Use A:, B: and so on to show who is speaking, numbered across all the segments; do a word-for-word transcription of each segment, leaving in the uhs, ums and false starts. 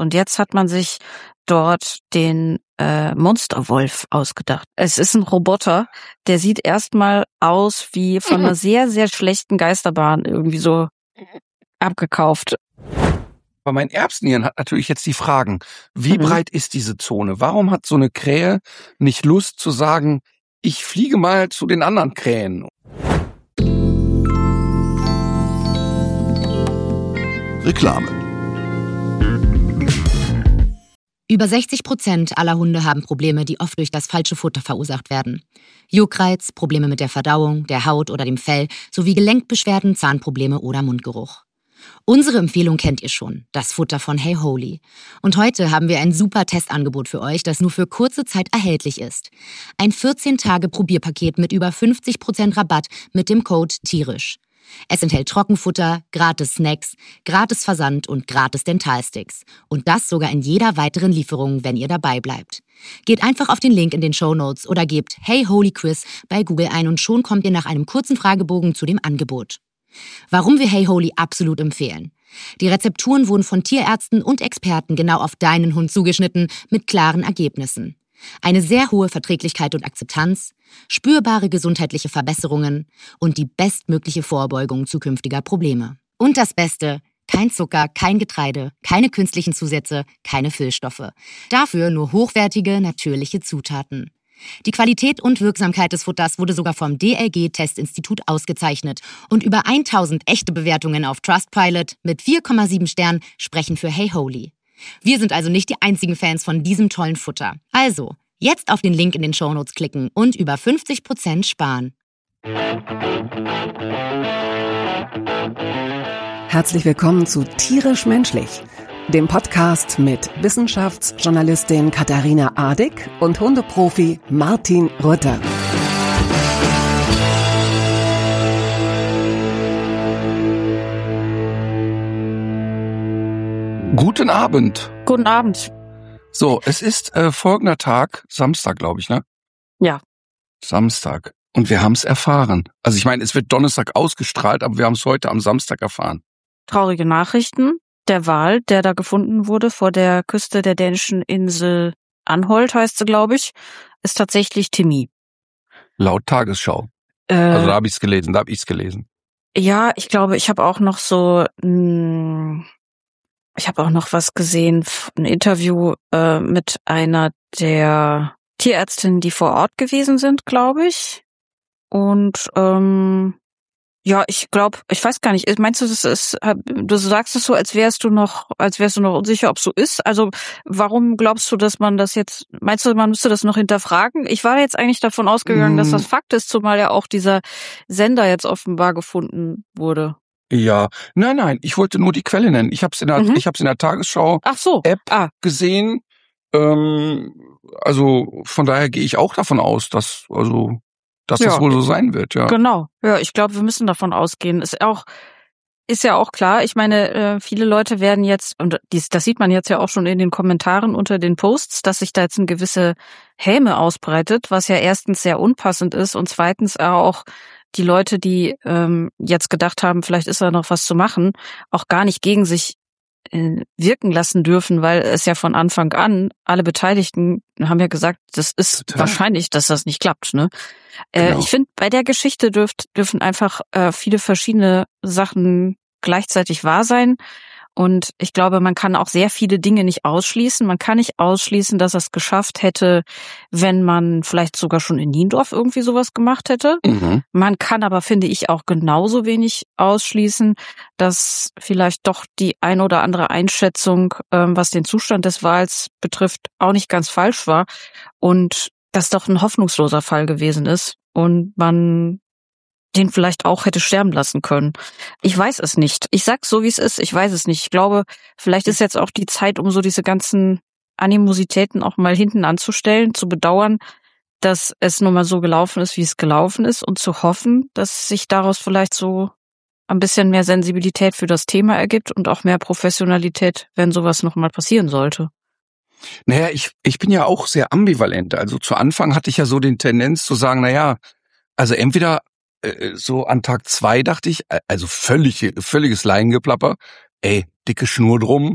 A: Und jetzt hat man sich dort den äh, Monsterwolf ausgedacht. Es ist ein Roboter, der sieht erstmal aus wie von einer sehr, sehr schlechten Geisterbahn irgendwie so abgekauft.
B: Aber mein Erbsenhirn hat natürlich jetzt die Fragen, wie mhm. breit ist diese Zone? Warum hat so eine Krähe nicht Lust zu sagen, ich fliege mal zu den anderen Krähen?
C: Reklame.
D: Über sechzig Prozent aller Hunde haben Probleme, die oft durch das falsche Futter verursacht werden. Juckreiz, Probleme mit der Verdauung, der Haut oder dem Fell, sowie Gelenkbeschwerden, Zahnprobleme oder Mundgeruch. Unsere Empfehlung kennt ihr schon, das Futter von Hey Holy. Und heute haben wir ein super Testangebot für euch, das nur für kurze Zeit erhältlich ist. Ein vierzehn Tage Probierpaket mit über fünfzig Prozent Rabatt mit dem Code tierisch. Es enthält Trockenfutter, gratis Snacks, gratis Versand und gratis Dentalsticks. Und das sogar in jeder weiteren Lieferung, wenn ihr dabei bleibt. Geht einfach auf den Link in den Shownotes oder gebt Hey Holy Quiz bei Google ein und schon kommt ihr nach einem kurzen Fragebogen zu dem Angebot. Warum wir Hey Holy absolut empfehlen. Die Rezepturen wurden von Tierärzten und Experten genau auf deinen Hund zugeschnitten mit klaren Ergebnissen. Eine sehr hohe Verträglichkeit und Akzeptanz, spürbare gesundheitliche Verbesserungen und die bestmögliche Vorbeugung zukünftiger Probleme. Und das Beste, kein Zucker, kein Getreide, keine künstlichen Zusätze, keine Füllstoffe. Dafür nur hochwertige, natürliche Zutaten. Die Qualität und Wirksamkeit des Futters wurde sogar vom D L G-Testinstitut ausgezeichnet und über tausend echte Bewertungen auf Trustpilot mit vier Komma sieben Sternen sprechen für Hey Holy. Wir sind also nicht die einzigen Fans von diesem tollen Futter. Also, jetzt auf den Link in den Shownotes klicken und über fünfzig Prozent sparen.
E: Herzlich willkommen zu Tierisch Menschlich, dem Podcast mit Wissenschaftsjournalistin Katharina Adick und Hundeprofi Martin Rütter.
B: Guten Abend.
A: Guten Abend.
B: So, es ist äh, folgender Tag, Samstag, glaube ich, ne?
A: Ja.
B: Samstag. Und wir haben es erfahren. Also ich meine, es wird Donnerstag ausgestrahlt, aber wir haben es heute am Samstag erfahren.
A: Traurige Nachrichten. Der Wal, der da gefunden wurde vor der Küste der dänischen Insel Anholt, heißt sie, glaube ich, ist tatsächlich Timmy.
B: Laut Tagesschau.
A: Äh,
B: also da habe ich es gelesen, da habe ich es gelesen.
A: Ja, ich glaube, ich habe auch noch so... Mh, Ich habe auch noch was gesehen, ein Interview äh, mit einer der Tierärztinnen, die vor Ort gewesen sind, glaube ich. Und ähm, ja, ich glaube, ich weiß gar nicht. Meinst du, das ist? Du sagst es so, als wärst du noch, als wärst du noch unsicher, ob es so ist. Also warum glaubst du, dass man das jetzt? Meinst du, man müsste das noch hinterfragen? Ich war jetzt eigentlich davon ausgegangen, mm. dass das Fakt ist, zumal ja auch dieser Sender jetzt offenbar gefunden wurde.
B: Ja, nein, nein, ich wollte nur die Quelle nennen. Ich habe es in der, mhm. ich habe es in der Tagesschau
A: Ach so.
B: App
A: ah.
B: gesehen. Ähm, also von daher gehe ich auch davon aus, dass also dass ja, das wohl so sein wird. Ja,
A: genau. Ja, ich glaube, wir müssen davon ausgehen. Ist auch ist ja auch klar. Ich meine, äh, viele Leute werden jetzt und dies, das sieht man jetzt ja auch schon in den Kommentaren unter den Posts, dass sich da jetzt eine gewisse Häme ausbreitet, was ja erstens sehr unpassend ist und zweitens auch die Leute, die ähm, jetzt gedacht haben, vielleicht ist da noch was zu machen, auch gar nicht gegen sich äh, wirken lassen dürfen, weil es ja von Anfang an, alle Beteiligten haben ja gesagt, das ist Total. wahrscheinlich, dass das nicht klappt. Ne? Äh, genau. Ich finde, bei der Geschichte dürft, dürfen einfach äh, viele verschiedene Sachen gleichzeitig wahr sein. Und ich glaube, man kann auch sehr viele Dinge nicht ausschließen. Man kann nicht ausschließen, dass er es geschafft hätte, wenn man vielleicht sogar schon in Niendorf irgendwie sowas gemacht hätte. Mhm. Man kann aber, finde ich, auch genauso wenig ausschließen, dass vielleicht doch die ein oder andere Einschätzung, ähm, was den Zustand des Wals betrifft, auch nicht ganz falsch war. Und das doch ein hoffnungsloser Fall gewesen ist. Und man den vielleicht auch hätte sterben lassen können. Ich weiß es nicht. Ich sag's so, wie es ist. Ich weiß es nicht. Ich glaube, vielleicht ist jetzt auch die Zeit, um so diese ganzen Animositäten auch mal hinten anzustellen, zu bedauern, dass es nun mal so gelaufen ist, wie es gelaufen ist und zu hoffen, dass sich daraus vielleicht so ein bisschen mehr Sensibilität für das Thema ergibt und auch mehr Professionalität, wenn sowas nochmal passieren sollte.
B: Naja, ich, ich bin ja auch sehr ambivalent. Also zu Anfang hatte ich ja so den Tendenz zu sagen, naja, also entweder so an Tag zwei dachte ich, also völlig, völliges Laiengeplapper, ey, dicke Schnur drum,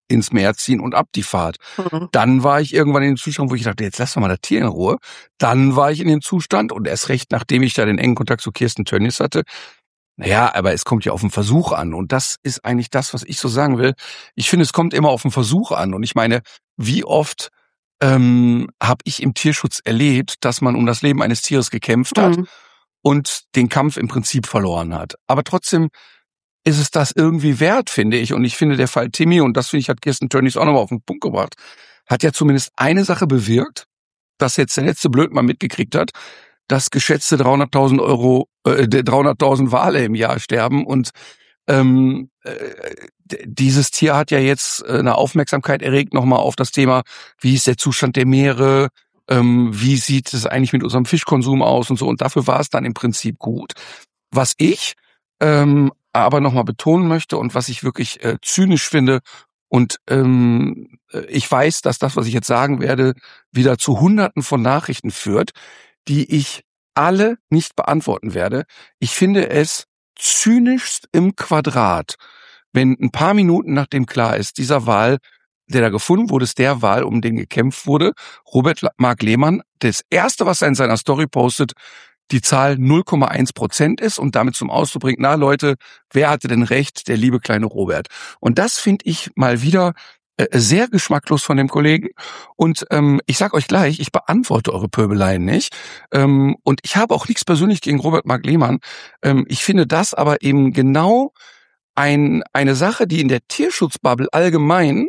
B: ins Meer ziehen und ab die Fahrt. Mhm. Dann war ich irgendwann in dem Zustand, wo ich dachte, jetzt lass doch mal das Tier in Ruhe. Dann war ich in dem Zustand und erst recht, nachdem ich da den engen Kontakt zu Kirsten Tönnies hatte. Naja, aber es kommt ja auf den Versuch an und das ist eigentlich das, was ich so sagen will. Ich finde, es kommt immer auf den Versuch an und ich meine, wie oft ähm, habe ich im Tierschutz erlebt, dass man um das Leben eines Tieres gekämpft hat mhm. und den Kampf im Prinzip verloren hat. Aber trotzdem ist es das irgendwie wert, finde ich. Und ich finde, der Fall Timmy, und das finde ich, hat Kirsten Tönnies auch nochmal auf den Punkt gebracht, hat ja zumindest eine Sache bewirkt, dass jetzt der letzte Blödmann mitgekriegt hat, dass geschätzte dreihunderttausend Euro, äh, dreihunderttausend Wale im Jahr sterben. Und ähm, äh, dieses Tier hat ja jetzt äh, eine Aufmerksamkeit erregt nochmal auf das Thema, wie ist der Zustand der Meere, ähm, wie sieht es eigentlich mit unserem Fischkonsum aus und so. Und dafür war es dann im Prinzip gut. Was ich ähm, aber nochmal betonen möchte und was ich wirklich äh, zynisch finde und ähm, ich weiß, dass das, was ich jetzt sagen werde, wieder zu Hunderten von Nachrichten führt, die ich alle nicht beantworten werde. Ich finde es zynischst im Quadrat, wenn ein paar Minuten nachdem klar ist, dieser Wal, der da gefunden wurde, ist der Wal, um den gekämpft wurde, Robert Mark Lehmann, das Erste, was er in seiner Story postet, die Zahl null Komma eins Prozent ist und damit zum Ausdruck bringt, na Leute, wer hatte denn recht? Der liebe kleine Robert. Und das finde ich mal wieder äh, sehr geschmacklos von dem Kollegen. Und ähm, ich sag euch gleich, ich beantworte eure Pöbeleien nicht. Ähm, und ich habe auch nichts persönlich gegen Robert Mark Lehmann. Ähm, ich finde das aber eben genau ein, eine Sache, die in der Tierschutzbubble allgemein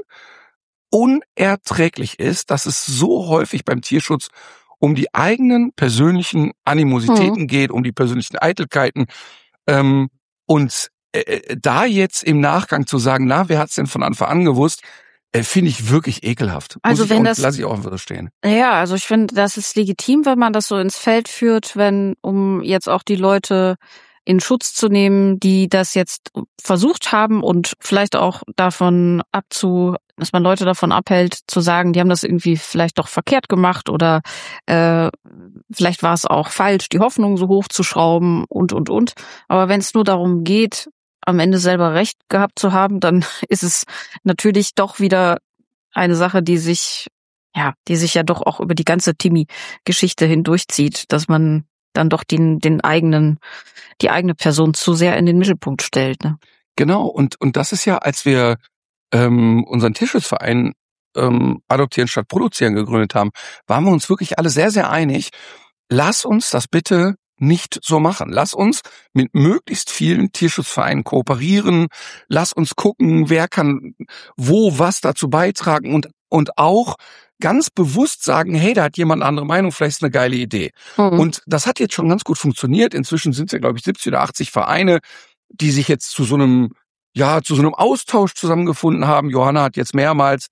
B: unerträglich ist, dass es so häufig beim Tierschutz um die eigenen persönlichen Animositäten mhm. geht, um die persönlichen Eitelkeiten. Ähm, und äh, da jetzt im Nachgang zu sagen, na, wer hat's denn von Anfang an gewusst, äh, finde ich wirklich ekelhaft.
A: Also
B: Muss
A: wenn
B: ich auch,
A: das,
B: lass ich auch einfach so stehen.
A: Ja, also ich finde, das ist legitim, wenn man das so ins Feld führt, wenn, um jetzt auch die Leute in Schutz zu nehmen, die das jetzt versucht haben und vielleicht auch davon abzu, dass man Leute davon abhält, zu sagen, die haben das irgendwie vielleicht doch verkehrt gemacht oder äh, vielleicht war es auch falsch, die Hoffnung so hoch zu schrauben und, und, und. Aber wenn es nur darum geht, am Ende selber Recht gehabt zu haben, dann ist es natürlich doch wieder eine Sache, die sich, ja, die sich ja doch auch über die ganze Timmy-Geschichte hindurchzieht, dass man dann doch den, den eigenen, die eigene Person zu sehr in den Mittelpunkt stellt, ne?
B: Genau. Und, und das ist ja, als wir ähm, unseren Tierschutzverein ähm, Adoptieren statt Produzieren gegründet haben, waren wir uns wirklich alle sehr, sehr einig. Lass uns das bitte nicht so machen. Lass uns mit möglichst vielen Tierschutzvereinen kooperieren. Lass uns gucken, wer kann wo was dazu beitragen und, und auch ganz bewusst sagen, hey, da hat jemand eine andere Meinung, vielleicht ist eine geile Idee. Mhm. Und das hat jetzt schon ganz gut funktioniert. Inzwischen sind es ja, glaube ich, siebzig oder achtzig Vereine, die sich jetzt zu so einem, ja, zu so einem Austausch zusammengefunden haben. Johanna hat jetzt mehrmals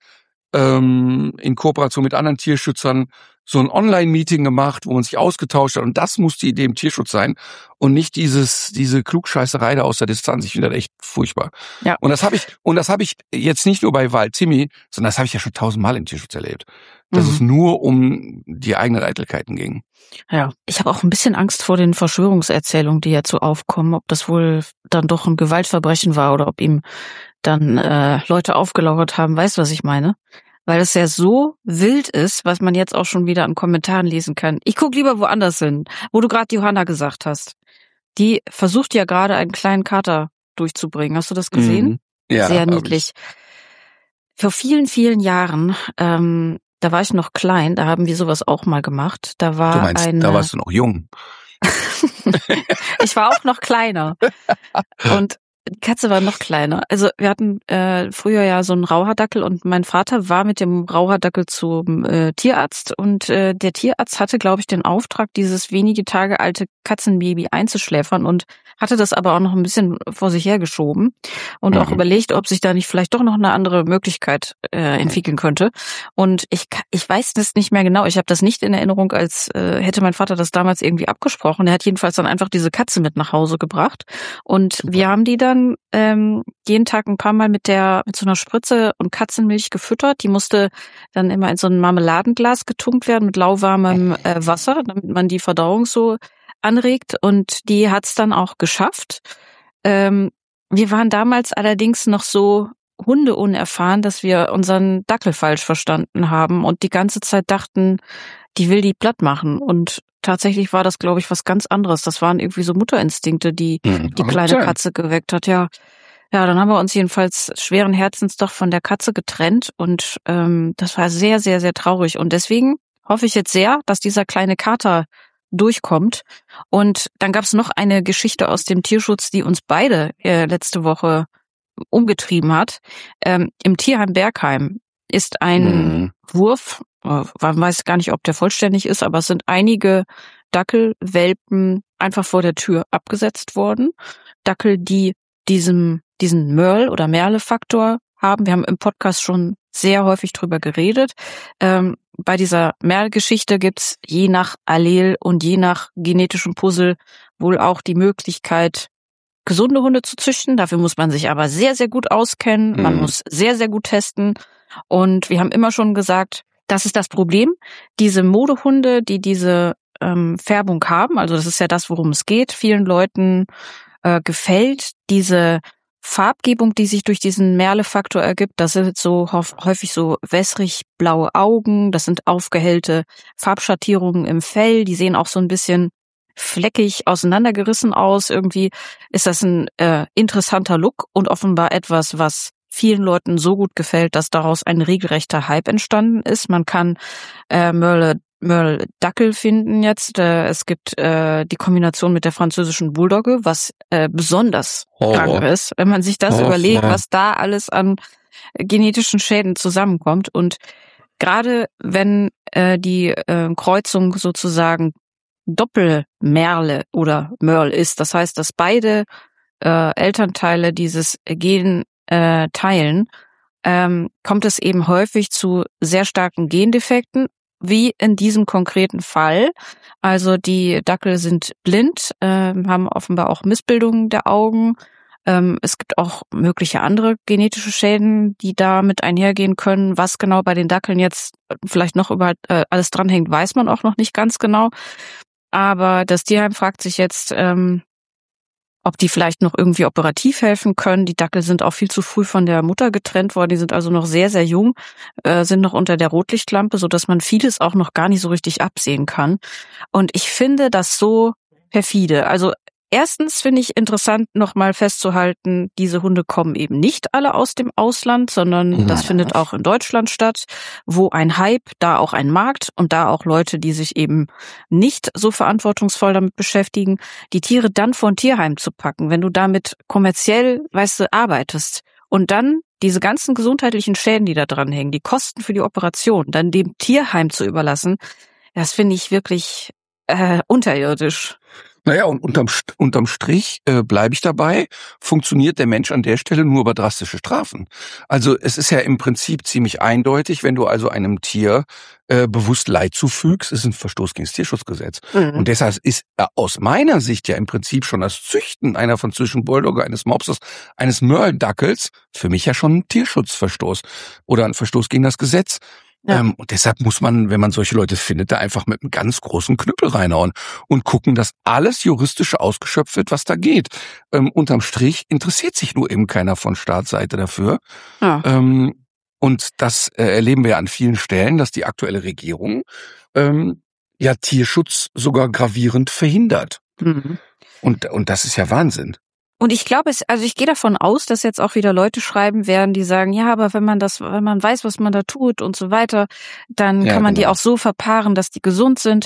B: ähm, in Kooperation mit anderen Tierschützern so ein Online-Meeting gemacht, wo man sich ausgetauscht hat. Und das muss die Idee im Tierschutz sein und nicht dieses diese Klugscheißerei da aus der Distanz. Ich finde das echt furchtbar. Ja. Und das habe ich und das habe ich jetzt nicht nur bei Wal Timmy, sondern das habe ich ja schon tausendmal im Tierschutz erlebt. Dass mhm. es nur um die eigenen Eitelkeiten ging.
A: Ja, ich habe auch ein bisschen Angst vor den Verschwörungserzählungen, die jetzt so aufkommen, ob das wohl dann doch ein Gewaltverbrechen war oder ob ihm dann äh, Leute aufgelauert haben. Weißt du, was ich meine? Weil es ja so wild ist, was man jetzt auch schon wieder an Kommentaren lesen kann. Ich guck lieber woanders hin, wo du gerade Johanna gesagt hast. Die versucht ja gerade einen kleinen Kater durchzubringen. Hast du das gesehen?
B: Mhm. Ja,
A: sehr niedlich. Vor vielen, vielen Jahren, ähm, da war ich noch klein, da haben wir sowas auch mal gemacht. Da war
B: du meinst,
A: eine,
B: da warst du noch jung.
A: Ich war auch noch kleiner. Und die Katze war noch kleiner. Also wir hatten äh, früher ja so einen Rauhaardackel und mein Vater war mit dem Rauhaardackel zum äh, Tierarzt und äh, der Tierarzt hatte, glaube ich, den Auftrag, dieses wenige Tage alte Katzenbaby einzuschläfern und hatte das aber auch noch ein bisschen vor sich hergeschoben und mhm. auch überlegt, ob sich da nicht vielleicht doch noch eine andere Möglichkeit äh, entwickeln könnte. Und ich ich weiß das nicht mehr genau. Ich habe das nicht in Erinnerung, als äh, hätte mein Vater das damals irgendwie abgesprochen. Er hat jedenfalls dann einfach diese Katze mit nach Hause gebracht und Super. Wir haben die dann ähm, jeden Tag ein paar Mal mit der mit so einer Spritze und Katzenmilch gefüttert. Die musste dann immer in so ein Marmeladenglas getunkt werden mit lauwarmem äh, Wasser, damit man die Verdauung so anregt, und die hat's dann auch geschafft. Ähm, wir waren damals allerdings noch so hundeunerfahren, dass wir unseren Dackel falsch verstanden haben und die ganze Zeit dachten, die will die platt machen. Und tatsächlich war das, glaube ich, was ganz anderes. Das waren irgendwie so Mutterinstinkte, die
B: Mhm.
A: die kleine Katze geweckt hat. Ja, ja, dann haben wir uns jedenfalls schweren Herzens doch von der Katze getrennt und ähm, das war sehr, sehr, sehr traurig. Und deswegen hoffe ich jetzt sehr, dass dieser kleine Kater durchkommt. Und dann gab es noch eine Geschichte aus dem Tierschutz, die uns beide äh, letzte Woche umgetrieben hat. Ähm, Im Tierheim Bergheim ist ein
B: Mhm.
A: Wurf, äh, man weiß gar nicht, ob der vollständig ist, aber es sind einige Dackelwelpen einfach vor der Tür abgesetzt worden. Dackel, die diesem diesen Merle- oder Merle-Faktor haben. Wir haben im Podcast schon sehr häufig drüber geredet. Ähm, bei dieser Merle-Geschichte gibt's je nach Allel und je nach genetischem Puzzle wohl auch die Möglichkeit, gesunde Hunde zu züchten. Dafür muss man sich aber sehr, sehr gut auskennen. Man
B: Mhm.
A: muss sehr, sehr gut testen. Und wir haben immer schon gesagt, das ist das Problem. Diese Modehunde, die diese ähm, Färbung haben, also das ist ja das, worum es geht, vielen Leuten äh, gefällt diese Farbgebung, die sich durch diesen Merle-Faktor ergibt. Das sind so häufig so wässrig blaue Augen, das sind aufgehellte Farbschattierungen im Fell, die sehen auch so ein bisschen fleckig auseinandergerissen aus. Irgendwie ist das ein äh, interessanter Look und offenbar etwas, was vielen Leuten so gut gefällt, dass daraus ein regelrechter Hype entstanden ist. Man kann äh, Merle Merle Dackel finden jetzt. Äh, es gibt äh, die Kombination mit der französischen Bulldogge, was äh, besonders
B: Oh.
A: krank ist, wenn man sich das
B: Oh,
A: überlegt,
B: ja.
A: was da alles an genetischen Schäden zusammenkommt. Und gerade wenn äh, die äh, Kreuzung sozusagen Doppelmerle oder Merle ist, das heißt, dass beide äh, Elternteile dieses Gen äh, teilen, ähm, kommt es eben häufig zu sehr starken Gendefekten, wie in diesem konkreten Fall. Also die Dackel sind blind, äh, haben offenbar auch Missbildungen der Augen. Ähm, es gibt auch mögliche andere genetische Schäden, die da mit einhergehen können. Was genau bei den Dackeln jetzt vielleicht noch über äh, alles dranhängt, weiß man auch noch nicht ganz genau. Aber das Tierheim fragt sich jetzt, ähm, ob die vielleicht noch irgendwie operativ helfen können. Die Dackel sind auch viel zu früh von der Mutter getrennt worden. Die sind also noch sehr, sehr jung, äh, sind noch unter der Rotlichtlampe, sodass man vieles auch noch gar nicht so richtig absehen kann. Und ich finde das so perfide. Also erstens finde ich interessant, nochmal festzuhalten, diese Hunde kommen eben nicht alle aus dem Ausland, sondern das findet auch in Deutschland statt, wo ein Hype, da auch ein Markt und da auch Leute, die sich eben nicht so verantwortungsvoll damit beschäftigen, die Tiere dann vor ein Tierheim zu packen, wenn du damit kommerziell, weißt du, arbeitest und dann diese ganzen gesundheitlichen Schäden, die da dran hängen, die Kosten für die Operation, dann dem Tierheim zu überlassen, das finde ich wirklich äh, unterirdisch.
B: Naja, und unterm, unterm Strich äh, bleibe ich dabei, funktioniert der Mensch an der Stelle nur über drastische Strafen. Also es ist ja im Prinzip ziemlich eindeutig, wenn du also einem Tier äh, bewusst Leid zufügst, ist ein Verstoß gegen das Tierschutzgesetz. Mhm. Und deshalb ist äh, aus meiner Sicht ja im Prinzip schon das Züchten einer französischen Bulldogge, eines Mopses, eines Merle-Dackels für mich ja schon ein Tierschutzverstoß oder ein Verstoß gegen das Gesetz. Ja. Ähm, und deshalb muss man, wenn man solche Leute findet, da einfach mit einem ganz großen Knüppel reinhauen und gucken, dass alles Juristische ausgeschöpft wird, was da geht. Ähm, unterm Strich interessiert sich nur eben keiner von Staatsseite dafür. Ja. Ähm, und das äh, erleben wir ja an vielen Stellen, dass die aktuelle Regierung ähm, ja Tierschutz sogar gravierend verhindert. Mhm. Und, und das ist ja Wahnsinn.
A: Und ich glaube, es, also ich gehe davon aus, dass jetzt auch wieder Leute schreiben werden, die sagen, ja, aber wenn man das, wenn man weiß, was man da tut und so weiter, dann ja, kann man genau. die auch so verpaaren, dass die gesund sind.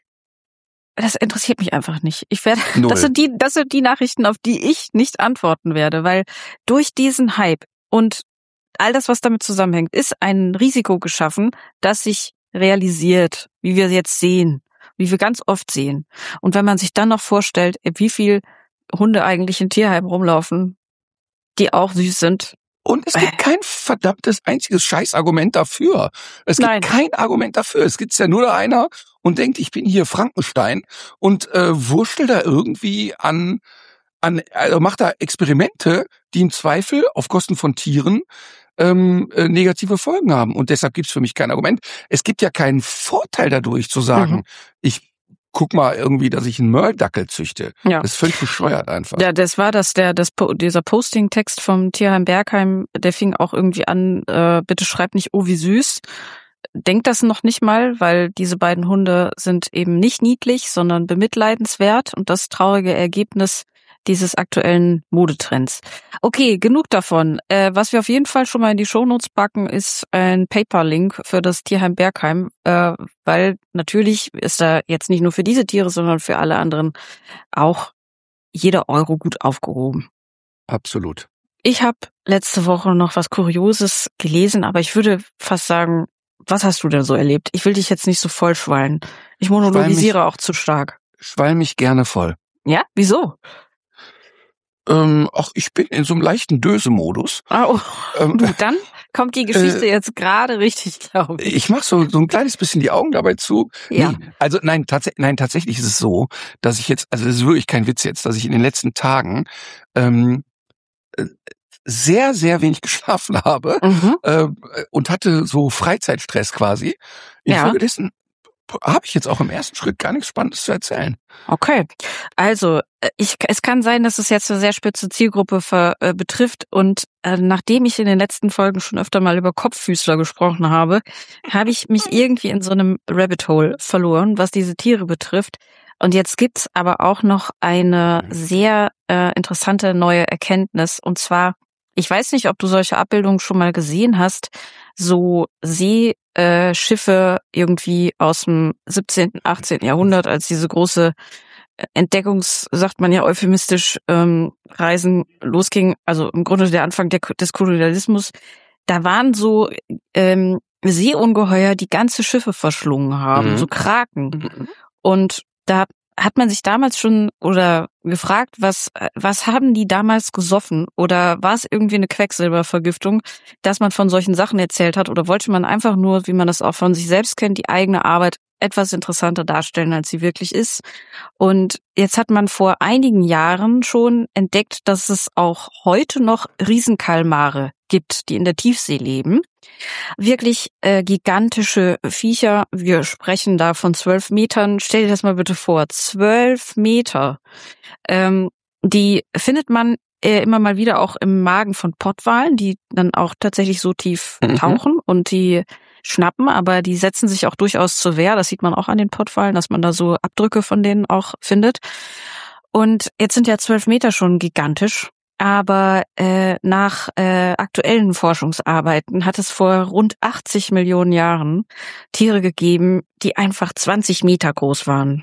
A: Das interessiert mich einfach nicht. Ich werde, Null. das sind die, das sind die Nachrichten, auf die ich nicht antworten werde, weil durch diesen Hype und all das, was damit zusammenhängt, ist ein Risiko geschaffen, das sich realisiert, wie wir jetzt sehen, wie wir ganz oft sehen. Und wenn man sich dann noch vorstellt, wie viel Hunde eigentlich in Tierheimen rumlaufen, die auch süß sind.
B: Und es gibt kein verdammtes einziges Scheißargument dafür. Es gibt Nein. kein Argument dafür. Es gibt ja nur da einer und denkt, ich bin hier Frankenstein und äh, wurschtelt da irgendwie an, an, also macht da Experimente, die im Zweifel auf Kosten von Tieren ähm, äh, negative Folgen haben. Und deshalb gibt's für mich kein Argument. Es gibt ja keinen Vorteil dadurch zu sagen, mhm. ich guck mal irgendwie, dass ich einen Mördackel züchte.
A: Ja.
B: Das ist völlig bescheuert einfach.
A: Ja, das war das, der, das, dieser Posting-Text vom Tierheim Bergheim, der fing auch irgendwie an, äh, bitte schreib nicht, oh wie süß. Denkt das noch nicht mal, weil diese beiden Hunde sind eben nicht niedlich, sondern bemitleidenswert und das traurige Ergebnis dieses aktuellen Modetrends. Okay, genug davon. Äh, was wir auf jeden Fall schon mal in die Shownotes packen, ist ein Paper-Link für das Tierheim Bergheim, äh, weil natürlich ist da jetzt nicht nur für diese Tiere, sondern für alle anderen auch jeder Euro gut aufgehoben.
B: Absolut.
A: Ich habe letzte Woche noch was Kurioses gelesen, aber ich würde fast sagen, was hast du denn so erlebt? Ich will dich jetzt nicht so vollschwallen. Ich monologisiere auch zu stark.
B: Schwall mich gerne voll.
A: Ja? Wieso?
B: Ähm, ach, ich bin in so einem leichten Döse-Modus.
A: Ah, oh.
B: Ähm,
A: Du, dann kommt die Geschichte
B: äh,
A: jetzt gerade richtig, glaube ich.
B: Ich mache so so ein kleines bisschen die Augen dabei zu.
A: Ja.
B: Nee, also nein, tatsächlich, nein, tatsächlich ist es so, dass ich jetzt, also das ist wirklich kein Witz jetzt, dass ich in den letzten Tagen ähm, sehr, sehr wenig geschlafen habe
A: Mhm.
B: äh, und hatte so Freizeitstress quasi.
A: Ja.
B: Infolgedessen habe ich jetzt auch im ersten Schritt gar nichts Spannendes zu erzählen.
A: Okay, also ich, es kann sein, dass es jetzt eine sehr spitze Zielgruppe ver, äh, betrifft und äh, nachdem ich in den letzten Folgen schon öfter mal über Kopffüßler gesprochen habe, habe ich mich irgendwie in so einem Rabbit Hole verloren, was diese Tiere betrifft. Und jetzt gibt's aber auch noch eine sehr äh, interessante neue Erkenntnis und zwar, ich weiß nicht, ob du solche Abbildungen schon mal gesehen hast, so See Äh, Schiffe irgendwie aus dem siebzehnten, achtzehnten Jahrhundert, als diese große Entdeckungs, sagt man ja euphemistisch, ähm, Reisen losging, also im Grunde der Anfang der, des Kolonialismus, da waren so ähm, Seeungeheuer, die ganze Schiffe verschlungen haben,
B: Mhm.
A: so Kraken.
B: Mhm.
A: Und da hat man sich damals schon oder gefragt, was was haben die damals gesoffen oder war es irgendwie eine Quecksilbervergiftung, dass man von solchen Sachen erzählt hat oder wollte man einfach nur, wie man das auch von sich selbst kennt, die eigene Arbeit etwas interessanter darstellen, als sie wirklich ist. Und jetzt hat man vor einigen Jahren schon entdeckt, dass es auch heute noch Riesenkalmare gibt, die in der Tiefsee leben. Wirklich äh, gigantische Viecher. Wir sprechen da von zwölf Metern. Stell dir das mal bitte vor, zwölf Meter. Ähm, die findet man äh, immer mal wieder auch im Magen von Pottwalen, die dann auch tatsächlich so tief
B: Mhm.
A: tauchen und die schnappen, aber die setzen sich auch durchaus zur Wehr. Das sieht man auch an den Pottwalen, dass man da so Abdrücke von denen auch findet. Und jetzt sind ja zwölf Meter schon gigantisch. Aber äh, nach äh, aktuellen Forschungsarbeiten hat es vor rund achtzig Millionen Jahren Tiere gegeben, die einfach zwanzig Meter groß waren.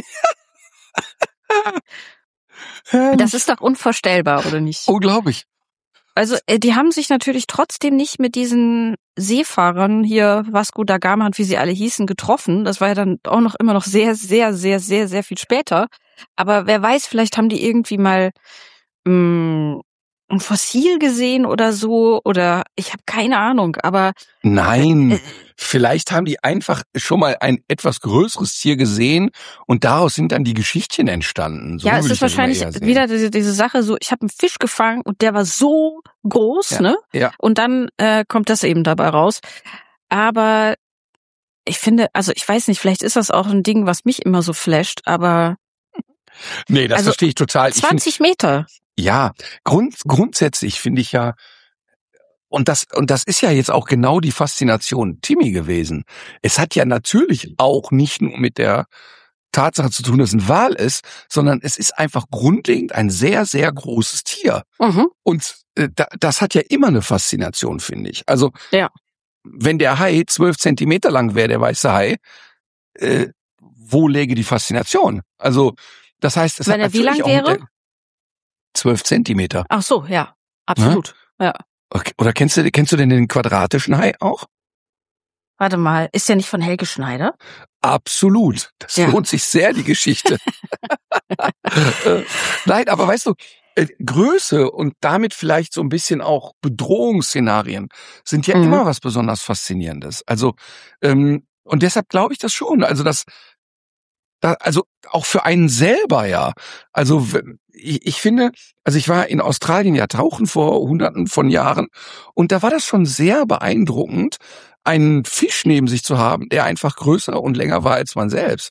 A: Das ist doch unvorstellbar, oder nicht?
B: Unglaublich.
A: Also äh, die haben sich natürlich trotzdem nicht mit diesen Seefahrern hier, Vasco da Gama und wie sie alle hießen, getroffen. Das war ja dann auch noch immer noch sehr, sehr, sehr, sehr, sehr viel später. Aber wer weiß, vielleicht haben die irgendwie mal ein Fossil gesehen oder so, oder ich habe keine Ahnung, aber
B: Nein,
A: äh,
B: vielleicht haben die einfach schon mal ein etwas größeres Tier gesehen und daraus sind dann die Geschichtchen entstanden. So
A: ja, es
B: würde
A: ist
B: ich das immer
A: wahrscheinlich
B: eher sehen.
A: wieder diese, diese Sache so, ich habe einen Fisch gefangen und der war so groß,
B: Ja,
A: ne?
B: ja.
A: Und dann äh, kommt das eben dabei raus. Aber ich finde, also ich weiß nicht, vielleicht ist das auch ein Ding, was mich immer so flasht, aber
B: Nee, das
A: also
B: verstehe ich total. Ich find,
A: zwanzig Meter.
B: ja, Grund, grundsätzlich finde ich ja, und das, und das ist ja jetzt auch genau die Faszination Timmy gewesen. Es hat ja natürlich auch nicht nur mit der Tatsache zu tun, dass es ein Wal ist, sondern es ist einfach grundlegend ein sehr, sehr großes Tier.
A: Mhm.
B: Und äh, da, das hat ja immer eine Faszination, finde ich. Also,
A: Ja.
B: wenn der Hai zwölf Zentimeter lang wäre, der weiße Hai, äh, wo läge die Faszination? Also, das heißt, es
A: Wenn
B: hat
A: er wie
B: natürlich
A: lang
B: auch mit
A: wäre?
B: der zwölf Zentimeter.
A: Ach so, ja, absolut. Ja.
B: Okay. Oder kennst du, kennst du denn den quadratischen Hai auch?
A: Warte mal, ist der nicht von Helge Schneider?
B: Absolut. Das
A: Ja.
B: lohnt sich sehr, die Geschichte. äh, nein, aber weißt du, äh, Größe und damit vielleicht so ein bisschen auch Bedrohungsszenarien sind ja
A: Mhm.
B: immer was besonders Faszinierendes. Also, ähm, und deshalb glaube ich das schon. Also, das, da, also auch für einen selber, ja. Also, w- ich, ich finde, also ich war in Australien ja tauchen vor hunderten von Jahren und da war das schon sehr beeindruckend, einen Fisch neben sich zu haben, der einfach größer und länger war als man selbst.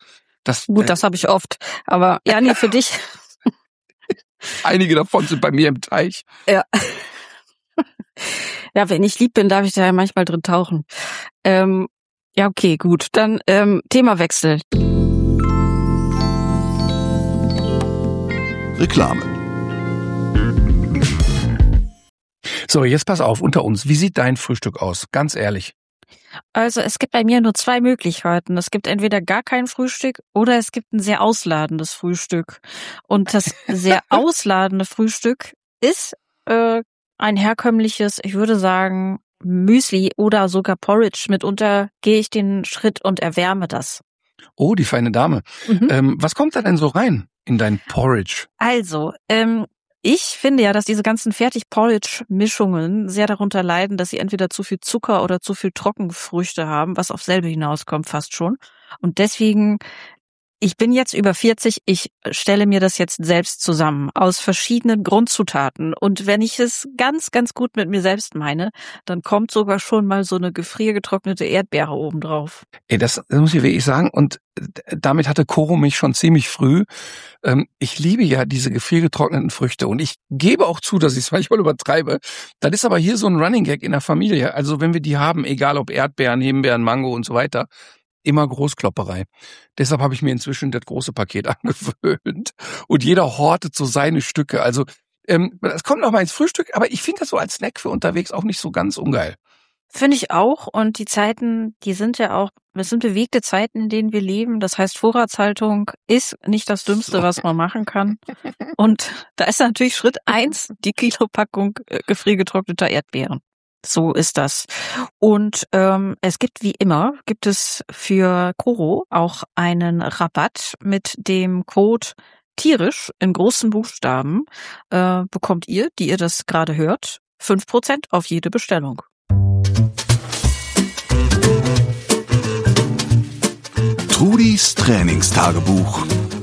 B: Das,
A: Gut, das habe ich oft. Aber ja, nee, für dich.
B: Einige davon sind bei mir im Teich.
A: Ja. Ja, wenn ich lieb bin, darf ich da ja manchmal drin tauchen. Ähm, ja, okay, gut. Dann ähm, Themawechsel.
C: Reklame.
B: So, jetzt pass auf, unter uns. Wie sieht dein Frühstück aus? Ganz ehrlich.
A: Also es gibt bei mir nur zwei Möglichkeiten. Es gibt entweder gar kein Frühstück oder es gibt ein sehr ausladendes Frühstück. Und das sehr ausladende Frühstück ist äh, ein herkömmliches, ich würde sagen, Müsli oder sogar Porridge. Mitunter gehe ich den Schritt und erwärme das.
B: Oh, die feine Dame.
A: Mhm.
B: Ähm, was kommt da denn so rein in dein Porridge?
A: Also, ähm, ich finde ja, dass diese ganzen Fertig-Porridge-Mischungen sehr darunter leiden, dass sie entweder zu viel Zucker oder zu viel Trockenfrüchte haben, was auf selbe hinauskommt fast schon. Und deswegen, ich bin jetzt über vierzig, ich stelle mir das jetzt selbst zusammen aus verschiedenen Grundzutaten. Und wenn ich es ganz, ganz gut mit mir selbst meine, dann kommt sogar schon mal so eine gefriergetrocknete Erdbeere obendrauf.
B: Ey, das, das muss ich wirklich sagen. Und damit hatte Coro mich schon ziemlich früh. Ähm, ich liebe ja diese gefriergetrockneten Früchte. Und ich gebe auch zu, dass ich es manchmal übertreibe. Das ist aber hier so ein Running Gag in der Familie. Also wenn wir die haben, egal ob Erdbeeren, Himbeeren, Mango und so weiter, immer Großklopperei. Deshalb habe ich mir inzwischen das große Paket angewöhnt. Und jeder hortet so seine Stücke. Also ähm, das kommt noch mal ins Frühstück, aber ich finde das so als Snack für unterwegs auch nicht so ganz ungeil.
A: Finde ich auch. Und die Zeiten, die sind ja auch, es sind bewegte Zeiten, in denen wir leben. Das heißt, Vorratshaltung ist nicht das Dümmste, was man machen kann. Und da ist natürlich Schritt eins die Kilopackung äh, gefriergetrockneter Erdbeeren. So ist das. Und ähm, es gibt wie immer, gibt es für Coro auch einen Rabatt mit dem Code tierisch in großen Buchstaben. Äh, bekommt ihr, die ihr das gerade hört, fünf Prozent auf jede Bestellung.
C: Trudis Trainingstagebuch.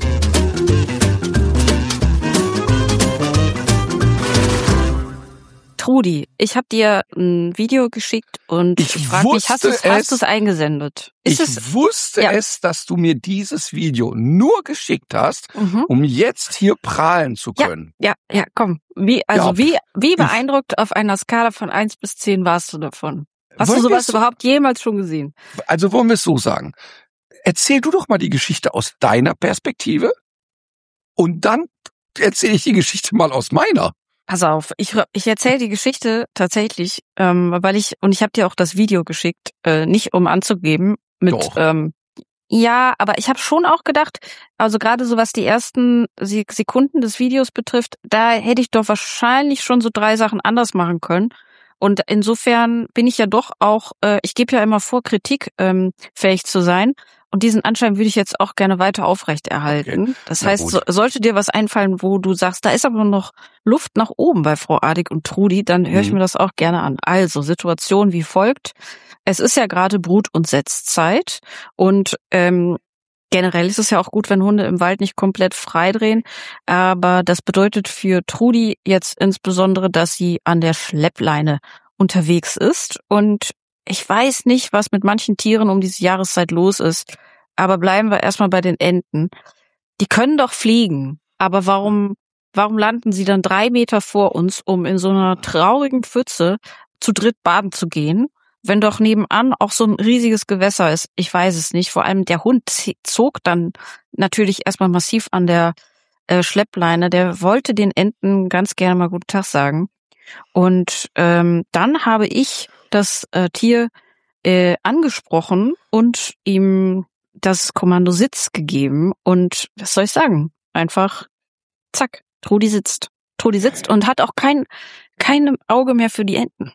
A: Trudi, ich habe dir ein Video geschickt und
B: Ich
A: ich frage mich, hast du
B: wusste
A: es
B: es.
A: eingesendet? Ist
B: Ich
A: es?
B: wusste
A: Ja.
B: es, dass du mir dieses Video nur geschickt hast,
A: Mhm.
B: um jetzt hier prahlen zu können.
A: Ja, ja, komm. Wie, also
B: Ja,
A: wie, wie
B: ich-
A: beeindruckt auf einer Skala von eins bis zehn warst du davon? Hast
B: Wollen
A: du
B: wir
A: sowas
B: es-
A: überhaupt jemals schon gesehen?
B: Also wollen wir es so sagen. Erzähl du doch mal die Geschichte aus deiner Perspektive und dann erzähle ich die Geschichte mal aus meiner.
A: Pass auf, ich, ich erzähle die Geschichte tatsächlich, ähm, weil ich, und ich habe dir auch das Video geschickt, äh, nicht um anzugeben mit,
B: Doch.
A: ähm, ja, aber ich habe schon auch gedacht, also gerade so was die ersten Se- Sekunden des Videos betrifft, da hätte ich doch wahrscheinlich schon so drei Sachen anders machen können. Und insofern bin ich ja doch auch, äh, ich gebe ja immer vor, Kritik ähm, fähig zu sein. Und diesen Anschein würde ich jetzt auch gerne weiter aufrechterhalten.
B: Okay.
A: Das
B: Na
A: heißt,
B: gut.
A: so, sollte dir was einfallen, wo du sagst, da ist aber noch Luft nach oben bei Frau Adig und Trudi, dann höre ich
B: Mhm.
A: mir das auch gerne an. Also, Situation wie folgt. Es ist ja gerade Brut- und Setzzeit und ähm, generell ist es ja auch gut, wenn Hunde im Wald nicht komplett frei drehen. Aber das bedeutet für Trudi jetzt insbesondere, dass sie an der Schleppleine unterwegs ist. Und ich weiß nicht, was mit manchen Tieren um diese Jahreszeit los ist. Aber bleiben wir erstmal bei den Enten. Die können doch fliegen. Aber warum, warum landen sie dann drei Meter vor uns, um in so einer traurigen Pfütze zu dritt baden zu gehen? Wenn doch nebenan auch so ein riesiges Gewässer ist, ich weiß es nicht. Vor allem der Hund zog dann natürlich erstmal massiv an der äh, Schleppleine. Der wollte den Enten ganz gerne mal guten Tag sagen. Und ähm, dann habe ich das äh, Tier äh, angesprochen und ihm das Kommando Sitz gegeben. Und was soll ich sagen? Einfach, zack, Trudi sitzt. Trudi sitzt und hat auch kein, kein Auge mehr für die Enten.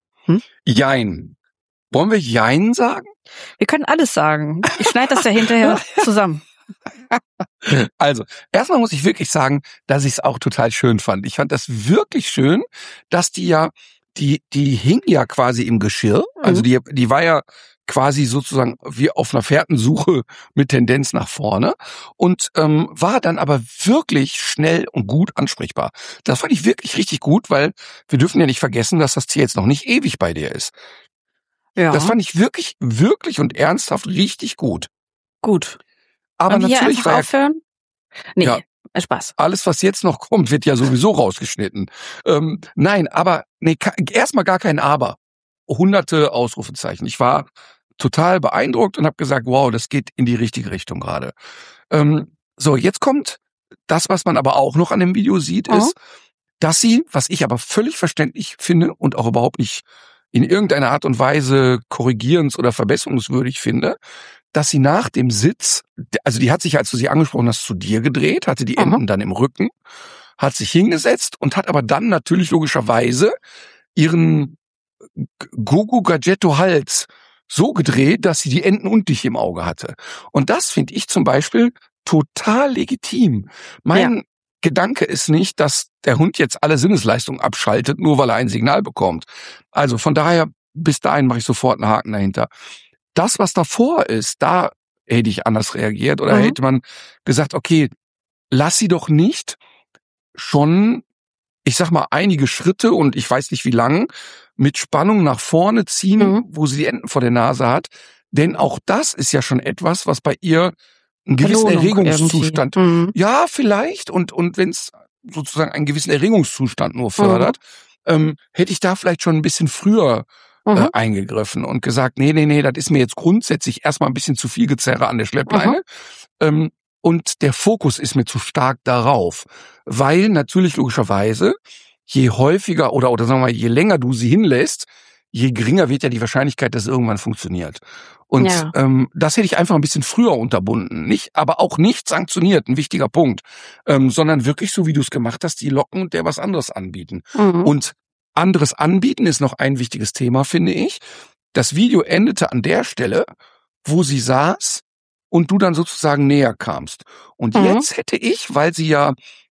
B: Jein. Wollen wir Jein sagen?
A: Wir können alles sagen. Ich schneide das ja hinterher zusammen.
B: Also, erstmal muss ich wirklich sagen, dass ich es auch total schön fand. Ich fand das wirklich schön, dass die ja, die, die hing ja quasi im Geschirr. Also die, die war ja quasi sozusagen wie auf einer Fährtensuche mit Tendenz nach vorne und ähm, war dann aber wirklich schnell und gut ansprechbar. Das fand ich wirklich richtig gut, weil wir dürfen ja nicht vergessen, dass das Tier jetzt noch nicht ewig bei dir ist.
A: Ja,
B: Das fand ich wirklich, wirklich und ernsthaft richtig gut.
A: gut.
B: Aber
A: Wollen wir hier
B: natürlich
A: einfach
B: war
A: aufhören? Nee,
B: ja,
A: Spaß.
B: alles, was jetzt noch kommt, wird ja sowieso rausgeschnitten. Ähm, nein, aber nee, erstmal gar kein Aber. Hunderte Ausrufezeichen. Ich war total beeindruckt und habe gesagt, wow, das geht in die richtige Richtung gerade. Ähm, so, jetzt kommt das, was man aber auch noch an dem Video sieht,
A: Mhm.
B: ist, dass sie, was ich aber völlig verständlich finde und auch überhaupt nicht in irgendeiner Art und Weise korrigierens- oder verbesserungswürdig finde, dass sie nach dem Sitz, also die hat sich, als du sie angesprochen hast, zu dir gedreht, hatte die Enten
A: Mhm.
B: dann im Rücken, hat sich hingesetzt und hat aber dann natürlich logischerweise ihren Gogo Gadgetto Hals so gedreht, dass sie die Enten und dich im Auge hatte. Und das finde ich zum Beispiel total legitim. Mein
A: Ja.
B: Gedanke ist nicht, dass der Hund jetzt alle Sinnesleistungen abschaltet, nur weil er ein Signal bekommt. Also von daher, bis dahin mache ich sofort einen Haken dahinter. Das, was davor ist, da hätte ich anders reagiert oder
A: Mhm.
B: hätte man gesagt, okay, lass sie doch nicht schon, ich sag mal, einige Schritte und ich weiß nicht wie lang, mit Spannung nach vorne ziehen,
A: Mhm.
B: wo sie die Enten vor der Nase hat. Denn auch das ist ja schon etwas, was bei ihr einen gewissen
A: Belohnung
B: Erregungszustand,
A: irgendwie. Mhm.
B: ja, vielleicht, und und wenn es sozusagen einen gewissen Erregungszustand nur fördert, ähm, hätte ich da vielleicht schon ein bisschen früher äh,
A: Mhm.
B: eingegriffen und gesagt, nee, nee, nee, das ist mir jetzt grundsätzlich erstmal ein bisschen zu viel Gezerre an der Schleppleine. Ähm, und der Fokus ist mir zu stark darauf. Weil natürlich logischerweise, je häufiger oder, oder sagen wir mal, je länger du sie hinlässt, je geringer wird ja die Wahrscheinlichkeit, dass es irgendwann funktioniert. Und
A: Ja.
B: ähm, das hätte ich einfach ein bisschen früher unterbunden. Nicht, aber auch nicht sanktioniert, ein wichtiger Punkt. Ähm, sondern wirklich so, wie du es gemacht hast, die locken und der was anderes anbieten.
A: Mhm.
B: Und anderes anbieten ist noch ein wichtiges Thema, finde ich. Das Video endete an der Stelle, wo sie saß und du dann sozusagen näher kamst. Und
A: Mhm.
B: jetzt hätte ich, weil sie ja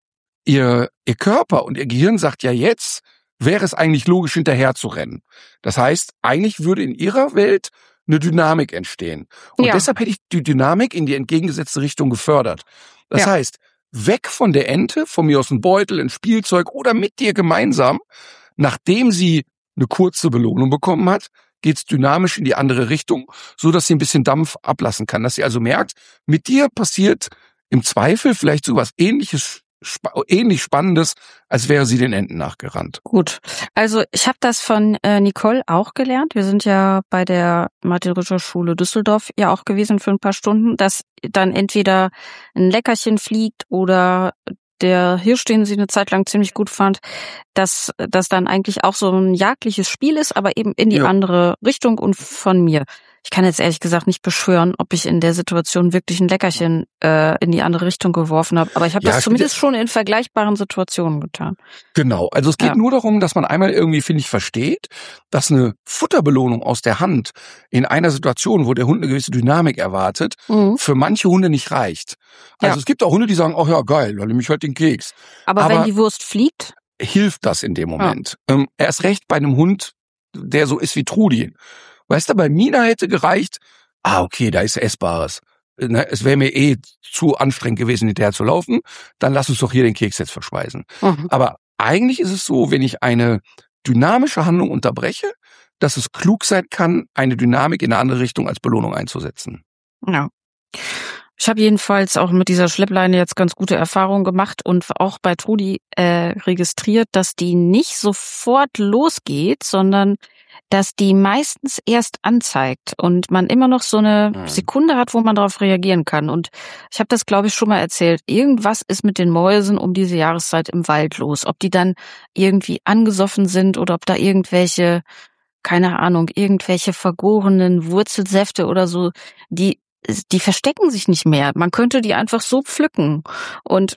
B: ihr, ihr Körper und ihr Gehirn sagt ja jetzt, wäre es eigentlich logisch, hinterher zu rennen. Das heißt, eigentlich würde in ihrer Welt eine Dynamik entstehen. Und
A: Ja.
B: deshalb hätte ich die Dynamik in die entgegengesetzte Richtung gefördert. Das
A: Ja.
B: heißt, weg von der Ente, von mir aus ein Beutel, ein Spielzeug oder mit dir gemeinsam, nachdem sie eine kurze Belohnung bekommen hat, geht's dynamisch in die andere Richtung, so dass sie ein bisschen Dampf ablassen kann. Dass sie also merkt, mit dir passiert im Zweifel vielleicht so was Ähnliches, spa- ähnlich Spannendes, als wäre sie den Enten nachgerannt.
A: Gut. Also ich habe das von äh, Nicole auch gelernt. Wir sind ja bei der Martin-Rütter-Schule Düsseldorf ja auch gewesen für ein paar Stunden, dass dann entweder ein Leckerchen fliegt oder der Hirsch, den sie eine Zeit lang ziemlich gut fand, dass das dann eigentlich auch so ein jagdliches Spiel ist, aber eben in die
B: Ja.
A: andere Richtung und von mir. Ich kann jetzt ehrlich gesagt nicht beschwören, ob ich in der Situation wirklich ein Leckerchen äh, in die andere Richtung geworfen habe. Aber ich habe
B: Ja,
A: das
B: ich-
A: zumindest schon in vergleichbaren Situationen getan.
B: Genau, also es geht
A: Ja.
B: nur darum, dass man einmal irgendwie, finde ich, versteht, dass eine Futterbelohnung aus der Hand in einer Situation, wo der Hund eine gewisse Dynamik erwartet,
A: Mhm.
B: für manche Hunde nicht reicht. Also
A: Ja.
B: es gibt auch Hunde, die sagen, ach ja, geil, dann nehme ich halt den Keks.
A: Aber,
B: Aber-
A: wenn die Wurst fliegt,
B: Hilft das in dem Moment? Ähm, erst recht bei einem Hund, der so ist wie Trudi. Weißt du, bei Mina hätte gereicht, ah, okay, da ist Essbares. Ne, es wäre mir eh zu anstrengend gewesen, hinterher zu laufen, dann lass uns doch hier den Keks jetzt verspeisen.
A: mhm.
B: Aber eigentlich ist es so, wenn ich eine dynamische Handlung unterbreche, dass es klug sein kann, eine Dynamik in eine andere Richtung als Belohnung einzusetzen.
A: Ja. Ich habe jedenfalls auch mit dieser Schleppleine jetzt ganz gute Erfahrungen gemacht und auch bei Trudi äh, registriert, dass die nicht sofort losgeht, sondern dass die meistens erst anzeigt und man immer noch so eine
B: Mhm.
A: Sekunde hat, wo man darauf reagieren kann. Und ich habe das, glaube ich, schon mal erzählt. Irgendwas ist mit den Mäusen um diese Jahreszeit im Wald los. Ob die dann irgendwie angesoffen sind oder ob da irgendwelche, keine Ahnung, irgendwelche vergorenen Wurzelsäfte oder so, die die verstecken sich nicht mehr. Man könnte die einfach so pflücken. Und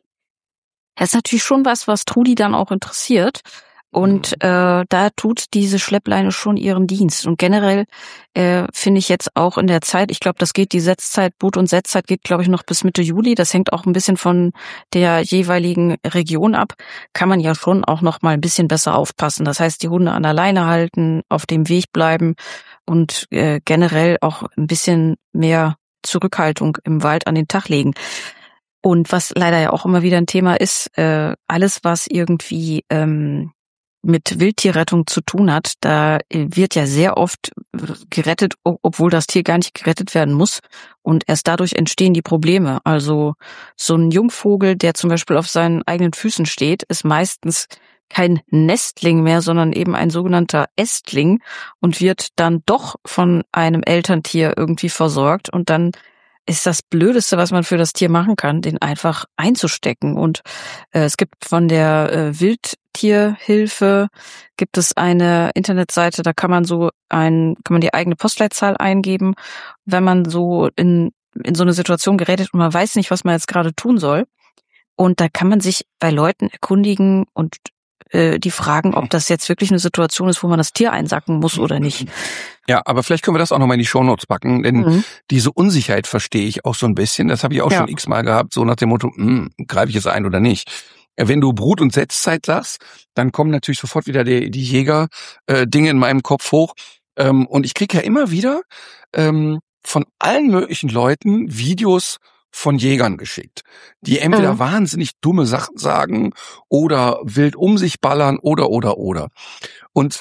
A: das ist natürlich schon was, was Trudi dann auch interessiert. Und äh, da tut diese Schleppleine schon ihren Dienst. Und generell äh, finde ich jetzt auch in der Zeit, ich glaube, das geht, die Setzzeit, Brut- und Setzzeit geht, glaube ich, noch bis Mitte Juli. Das hängt auch ein bisschen von der jeweiligen Region ab. Kann man ja schon auch noch mal ein bisschen besser aufpassen. Das heißt, die Hunde an der Leine halten, auf dem Weg bleiben und äh, generell auch ein bisschen mehr Zurückhaltung im Wald an den Tag legen. Und was leider ja auch immer wieder ein Thema ist, äh, alles, was irgendwie ähm, mit Wildtierrettung zu tun hat, da wird ja sehr oft gerettet, obwohl das Tier gar nicht gerettet werden muss. Und erst dadurch entstehen die Probleme. Also so ein Jungvogel, der zum Beispiel auf seinen eigenen Füßen steht, ist meistens kein Nestling mehr, sondern eben ein sogenannter Ästling und wird dann doch von einem Elterntier irgendwie versorgt. Und dann ist das Blödeste, was man für das Tier machen kann, den einfach einzustecken. Und äh, es gibt von der äh, Wildtierhilfe gibt es eine Internetseite, da kann man so ein, kann man die eigene Postleitzahl eingeben, wenn man so in in so eine Situation gerät und man weiß nicht, was man jetzt gerade tun soll. Und da kann man sich bei Leuten erkundigen und äh, die fragen, ob das jetzt wirklich eine Situation ist, wo man das Tier einsacken muss oder nicht.
B: Ja, aber vielleicht können wir das auch nochmal in die Shownotes packen, denn mhm. diese Unsicherheit verstehe ich auch so ein bisschen. Das habe ich auch ja. schon x-mal gehabt, so nach dem Motto, greife ich es ein oder nicht. Wenn du Brut- und Setzzeit sagst, dann kommen natürlich sofort wieder die, die Jäger-Dinge äh, in meinem Kopf hoch. Ähm, und ich kriege ja immer wieder ähm, von allen möglichen Leuten Videos von Jägern geschickt, die entweder mhm. wahnsinnig dumme Sachen sagen oder wild um sich ballern oder, oder, oder. Und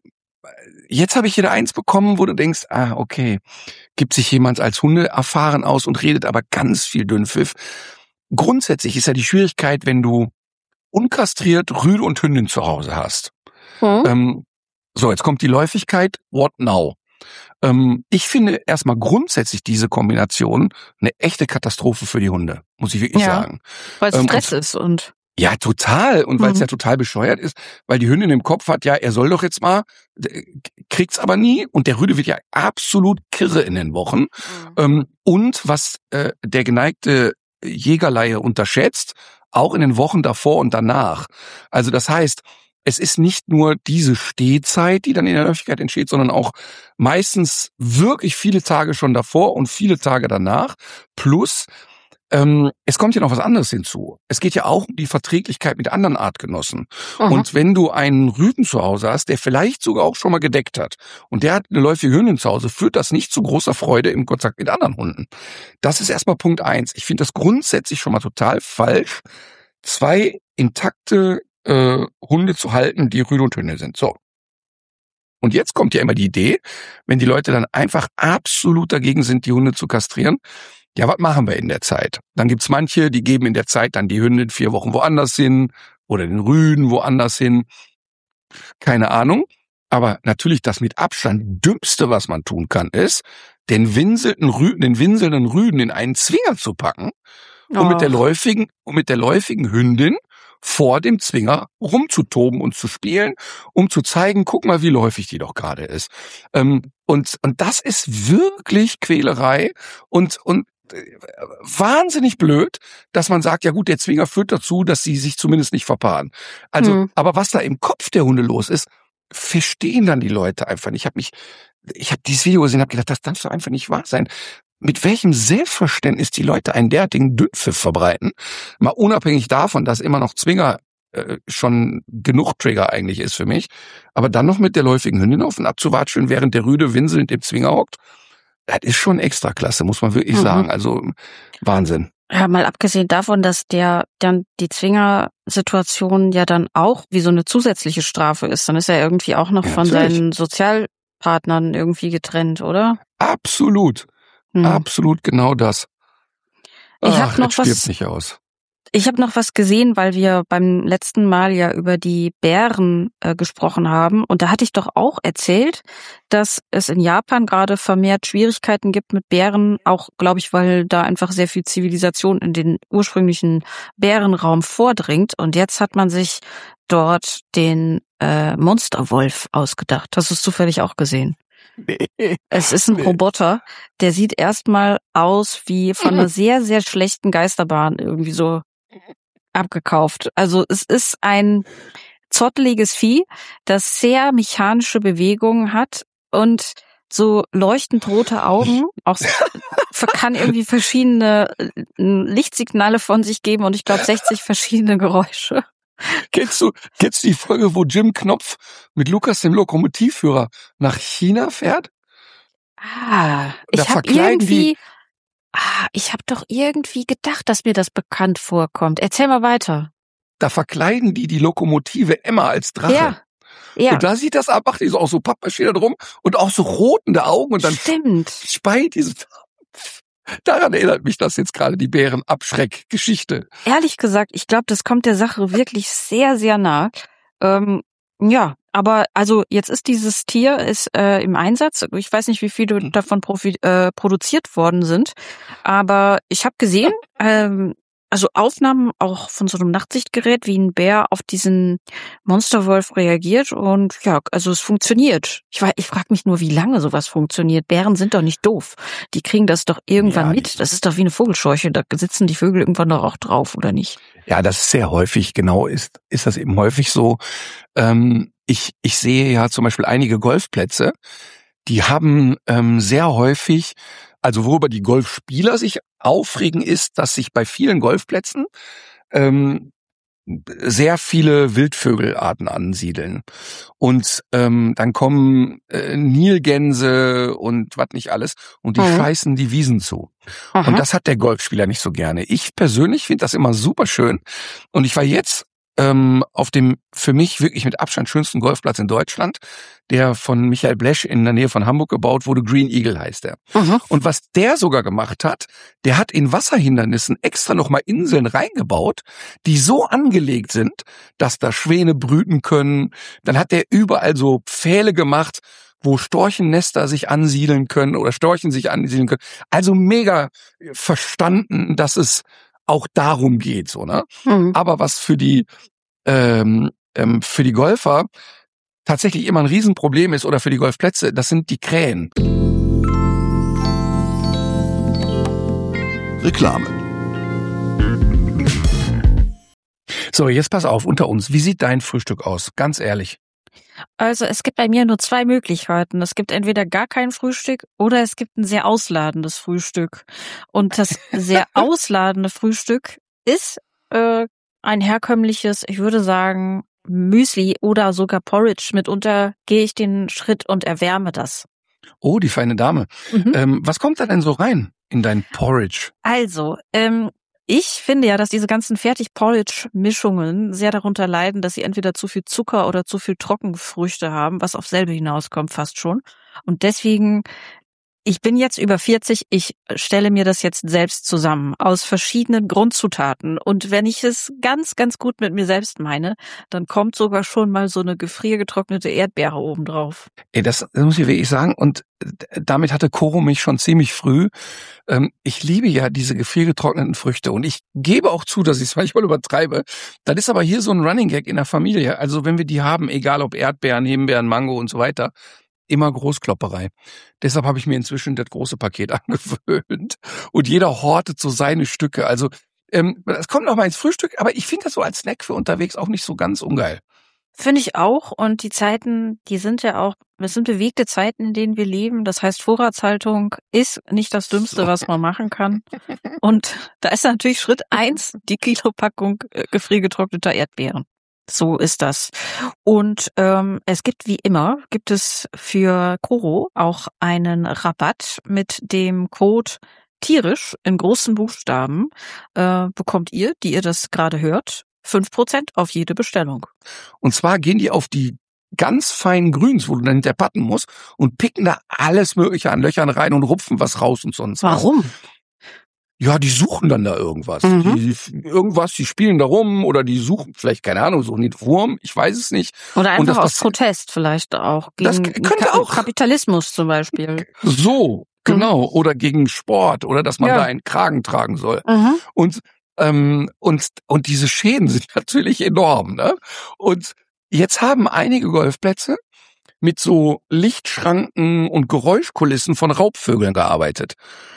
B: jetzt habe ich wieder eins bekommen, wo du denkst, ah, okay, gibt sich jemand als Hunde erfahren aus und redet aber ganz viel Dünnpfiff. Grundsätzlich ist ja die Schwierigkeit, wenn du unkastriert Rüde und Hündin zu Hause hast. Mhm. Ähm, so, jetzt kommt die Läufigkeit, what now? Ähm, ich finde erstmal grundsätzlich diese Kombination eine echte Katastrophe für die Hunde, muss ich wirklich
A: ja,
B: sagen.
A: Weil es
B: ähm,
A: Stress ist und
B: Ja, total. Und weil es
A: mhm.
B: ja total bescheuert ist, weil die Hündin im Kopf hat, ja, er soll doch jetzt mal, kriegt's aber nie. Und der Rüde wird ja absolut kirre in den Wochen. Mhm. Ähm, und was äh, der geneigte Jägerleihe unterschätzt, auch in den Wochen davor und danach. Also das heißt, es ist nicht nur diese Stehzeit, die dann in der Läufigkeit entsteht, sondern auch meistens wirklich viele Tage schon davor und viele Tage danach. Plus, ähm, es kommt ja noch was anderes hinzu. Es geht ja auch um die Verträglichkeit mit anderen Artgenossen. Mhm. Und wenn du einen Rüden zu Hause hast, der vielleicht sogar auch schon mal gedeckt hat und der hat eine läufige Hündin zu Hause, führt das nicht zu großer Freude im Kontakt mit anderen Hunden. Das ist erstmal Punkt eins. Ich finde das grundsätzlich schon mal total falsch, zwei intakte äh, Hunde zu halten, die Rüde und Hündin sind. So. Und jetzt kommt ja immer die Idee, wenn die Leute dann einfach absolut dagegen sind, die Hunde zu kastrieren, ja, was machen wir in der Zeit? Dann gibt's manche, die geben in der Zeit dann die Hündin vier Wochen woanders hin oder den Rüden woanders hin. Keine Ahnung. Aber natürlich das mit Abstand Dümmste, was man tun kann, ist, den winselnden Rüden, den winselnden Rüden in einen Zwinger zu packen und oh. mit der läufigen, und mit der läufigen Hündin vor dem Zwinger rumzutoben und zu spielen, um zu zeigen, guck mal, wie läufig die doch gerade ist. Ähm, und, und das ist wirklich Quälerei und, und wahnsinnig blöd, dass man sagt, ja gut, der Zwinger führt dazu, dass sie sich zumindest nicht verpaaren. Also, hm. aber was da im Kopf der Hunde los ist, verstehen dann die Leute einfach nicht. Ich habe mich, ich habe dieses Video gesehen, habe gedacht, das darf doch einfach nicht wahr sein. Mit welchem Selbstverständnis die Leute einen derartigen Dünnpfiff verbreiten, mal unabhängig davon, dass immer noch Zwinger äh, schon genug Trigger eigentlich ist für mich, aber dann noch mit der läufigen Hündin auf und abzuwatschen, während der Rüde winselnd im Zwinger hockt, das ist schon Extraklasse, muss man wirklich mhm. sagen. Also Wahnsinn.
A: Ja, mal abgesehen davon, dass der dann die Zwingersituation ja dann auch wie so eine zusätzliche Strafe ist, dann ist er irgendwie auch noch ja, von natürlich. seinen Sozialpartnern irgendwie getrennt, oder?
B: Absolut. Hm. Absolut genau das.
A: Ich habe noch
B: was. Nicht aus.
A: Ich habe noch was gesehen, weil wir beim letzten Mal ja über die Bären äh, gesprochen haben. Und da hatte ich doch auch erzählt, dass es in Japan gerade vermehrt Schwierigkeiten gibt mit Bären, auch, glaube ich, weil da einfach sehr viel Zivilisation in den ursprünglichen Bärenraum vordringt. Und jetzt hat man sich dort den äh, Monsterwolf ausgedacht. Hast du es zufällig auch gesehen? Nee. Es ist ein nee. Roboter, der sieht erstmal aus wie von einer sehr, sehr schlechten Geisterbahn irgendwie so abgekauft. Also es ist ein zotteliges Vieh, das sehr mechanische Bewegungen hat und so leuchtend rote Augen, auch kann irgendwie verschiedene Lichtsignale von sich geben und ich glaube sechzig verschiedene Geräusche.
B: Kennst du, kennst du die Folge, wo Jim Knopf mit Lukas, dem Lokomotivführer, nach China fährt?
A: Ah, ich habe irgendwie, ah, ich habe doch irgendwie gedacht, dass mir das bekannt vorkommt. Erzähl mal weiter.
B: Da verkleiden die die Lokomotive Emma als Drache.
A: Ja, Ja.
B: Und da sieht das ab, macht die so auch so Pappmaschine da drum und auch so rotende Augen und dann
A: Stimmt.
B: speit diese. Daran erinnert mich das jetzt gerade, die Bärenabschreck-Geschichte.
A: Ehrlich gesagt, ich glaube, das kommt der Sache wirklich sehr, sehr nah. Ähm, ja, aber also jetzt ist dieses Tier ist äh, im Einsatz. Ich weiß nicht, wie viele davon profi- äh, produziert worden sind, aber ich habe gesehen, ähm, also Aufnahmen auch von so einem Nachtsichtgerät, wie ein Bär auf diesen Monsterwolf reagiert und ja, also es funktioniert. Ich, ich frage mich nur, wie lange sowas funktioniert. Bären sind doch nicht doof. Die kriegen das doch irgendwann
B: Ja,
A: mit. Das ist doch wie eine Vogelscheuche. Da sitzen die Vögel irgendwann doch auch drauf, oder nicht?
B: Ja, das ist sehr häufig, genau, ist, ist das eben häufig so. Ähm, ich, ich sehe ja zum Beispiel einige Golfplätze, die haben ähm, sehr häufig, also worüber die Golfspieler sich aufregen, ist, dass sich bei vielen Golfplätzen ähm, sehr viele Wildvögelarten ansiedeln. Und ähm, dann kommen äh, Nilgänse und was nicht alles und die mhm. scheißen die Wiesen zu. Aha. Und das hat der Golfspieler nicht so gerne. Ich persönlich finde das immer super schön. Und ich war jetzt ähm, auf dem für mich wirklich mit Abstand schönsten Golfplatz in Deutschland, der von Michael Blesch in der Nähe von Hamburg gebaut wurde. Green Eagle heißt der. Mhm. Und was der sogar gemacht hat, der hat in Wasserhindernissen extra nochmal Inseln reingebaut, die so angelegt sind, dass da Schwäne brüten können. Dann hat der überall so Pfähle gemacht, wo Storchennester sich ansiedeln können oder Storchen sich ansiedeln können. Also mega verstanden, dass es auch darum geht, so, ne? Mhm. Aber was für die ähm, ähm, für die Golfer tatsächlich immer ein Riesenproblem ist oder für die Golfplätze, das sind die Krähen.
C: Reklame.
B: So, jetzt pass auf, unter uns. Wie sieht dein Frühstück aus? Ganz ehrlich.
A: Also es gibt bei mir nur zwei Möglichkeiten. Es gibt entweder gar kein Frühstück oder es gibt ein sehr ausladendes Frühstück. Und das sehr ausladende Frühstück ist äh, ein herkömmliches, ich würde sagen, Müsli oder sogar Porridge. Mitunter gehe ich den Schritt und erwärme das.
B: Oh, die feine Dame. Mhm. Ähm, was kommt da denn so rein in dein Porridge?
A: Also, ähm, ich finde ja, dass diese ganzen Fertig-Porridge-Mischungen sehr darunter leiden, dass sie entweder zu viel Zucker oder zu viel Trockenfrüchte haben, was auf selbe hinauskommt fast schon. Und deswegen, ich bin jetzt über vierzig, ich stelle mir das jetzt selbst zusammen aus verschiedenen Grundzutaten. Und wenn ich es ganz, ganz gut mit mir selbst meine, dann kommt sogar schon mal so eine gefriergetrocknete Erdbeere obendrauf.
B: Ey, das, das muss ich wirklich sagen. Und damit hatte Coro mich schon ziemlich früh. Ähm, ich liebe ja diese gefriergetrockneten Früchte. Und ich gebe auch zu, dass ich es manchmal übertreibe. Das ist aber hier so ein Running Gag in der Familie. Also wenn wir die haben, egal ob Erdbeeren, Himbeeren, Mango und so weiter, immer Großklopperei. Deshalb habe ich mir inzwischen das große Paket angewöhnt. Und jeder hortet so seine Stücke. Also ähm, das kommt noch mal ins Frühstück, aber ich finde das so als Snack für unterwegs auch nicht so ganz ungeil.
A: Finde ich auch. Und die Zeiten, die sind ja auch, es sind bewegte Zeiten, in denen wir leben. Das heißt, Vorratshaltung ist nicht das Dümmste, was man machen kann. Und da ist natürlich Schritt eins, die Kilopackung äh, gefriergetrockneter Erdbeeren. So ist das. Und ähm, es gibt wie immer, gibt es für Coro auch einen Rabatt mit dem Code tierisch in großen Buchstaben. Äh, bekommt ihr, die ihr das gerade hört, fünf Prozent auf jede Bestellung.
B: Und zwar gehen die auf die ganz feinen Grüns, wo du dann hinter patten musst und picken da alles Mögliche an Löchern rein und rupfen was raus und sonst was.
A: Warum?
B: Ja, die suchen dann da irgendwas.
A: Mhm.
B: Die, irgendwas, die spielen da rum oder die suchen vielleicht, keine Ahnung, suchen den Wurm, ich weiß es nicht.
A: Oder einfach aus
B: passi-
A: Protest vielleicht auch. Gegen
B: Das könnte
A: Ka-
B: auch.
A: Kapitalismus zum Beispiel.
B: So, genau. Mhm. Oder gegen Sport oder dass man
A: Ja.
B: da einen Kragen tragen soll.
A: Mhm.
B: Und, ähm, und, und diese Schäden sind natürlich enorm, ne? Und jetzt haben einige Golfplätze mit so Lichtschranken und Geräuschkulissen von Raubvögeln gearbeitet.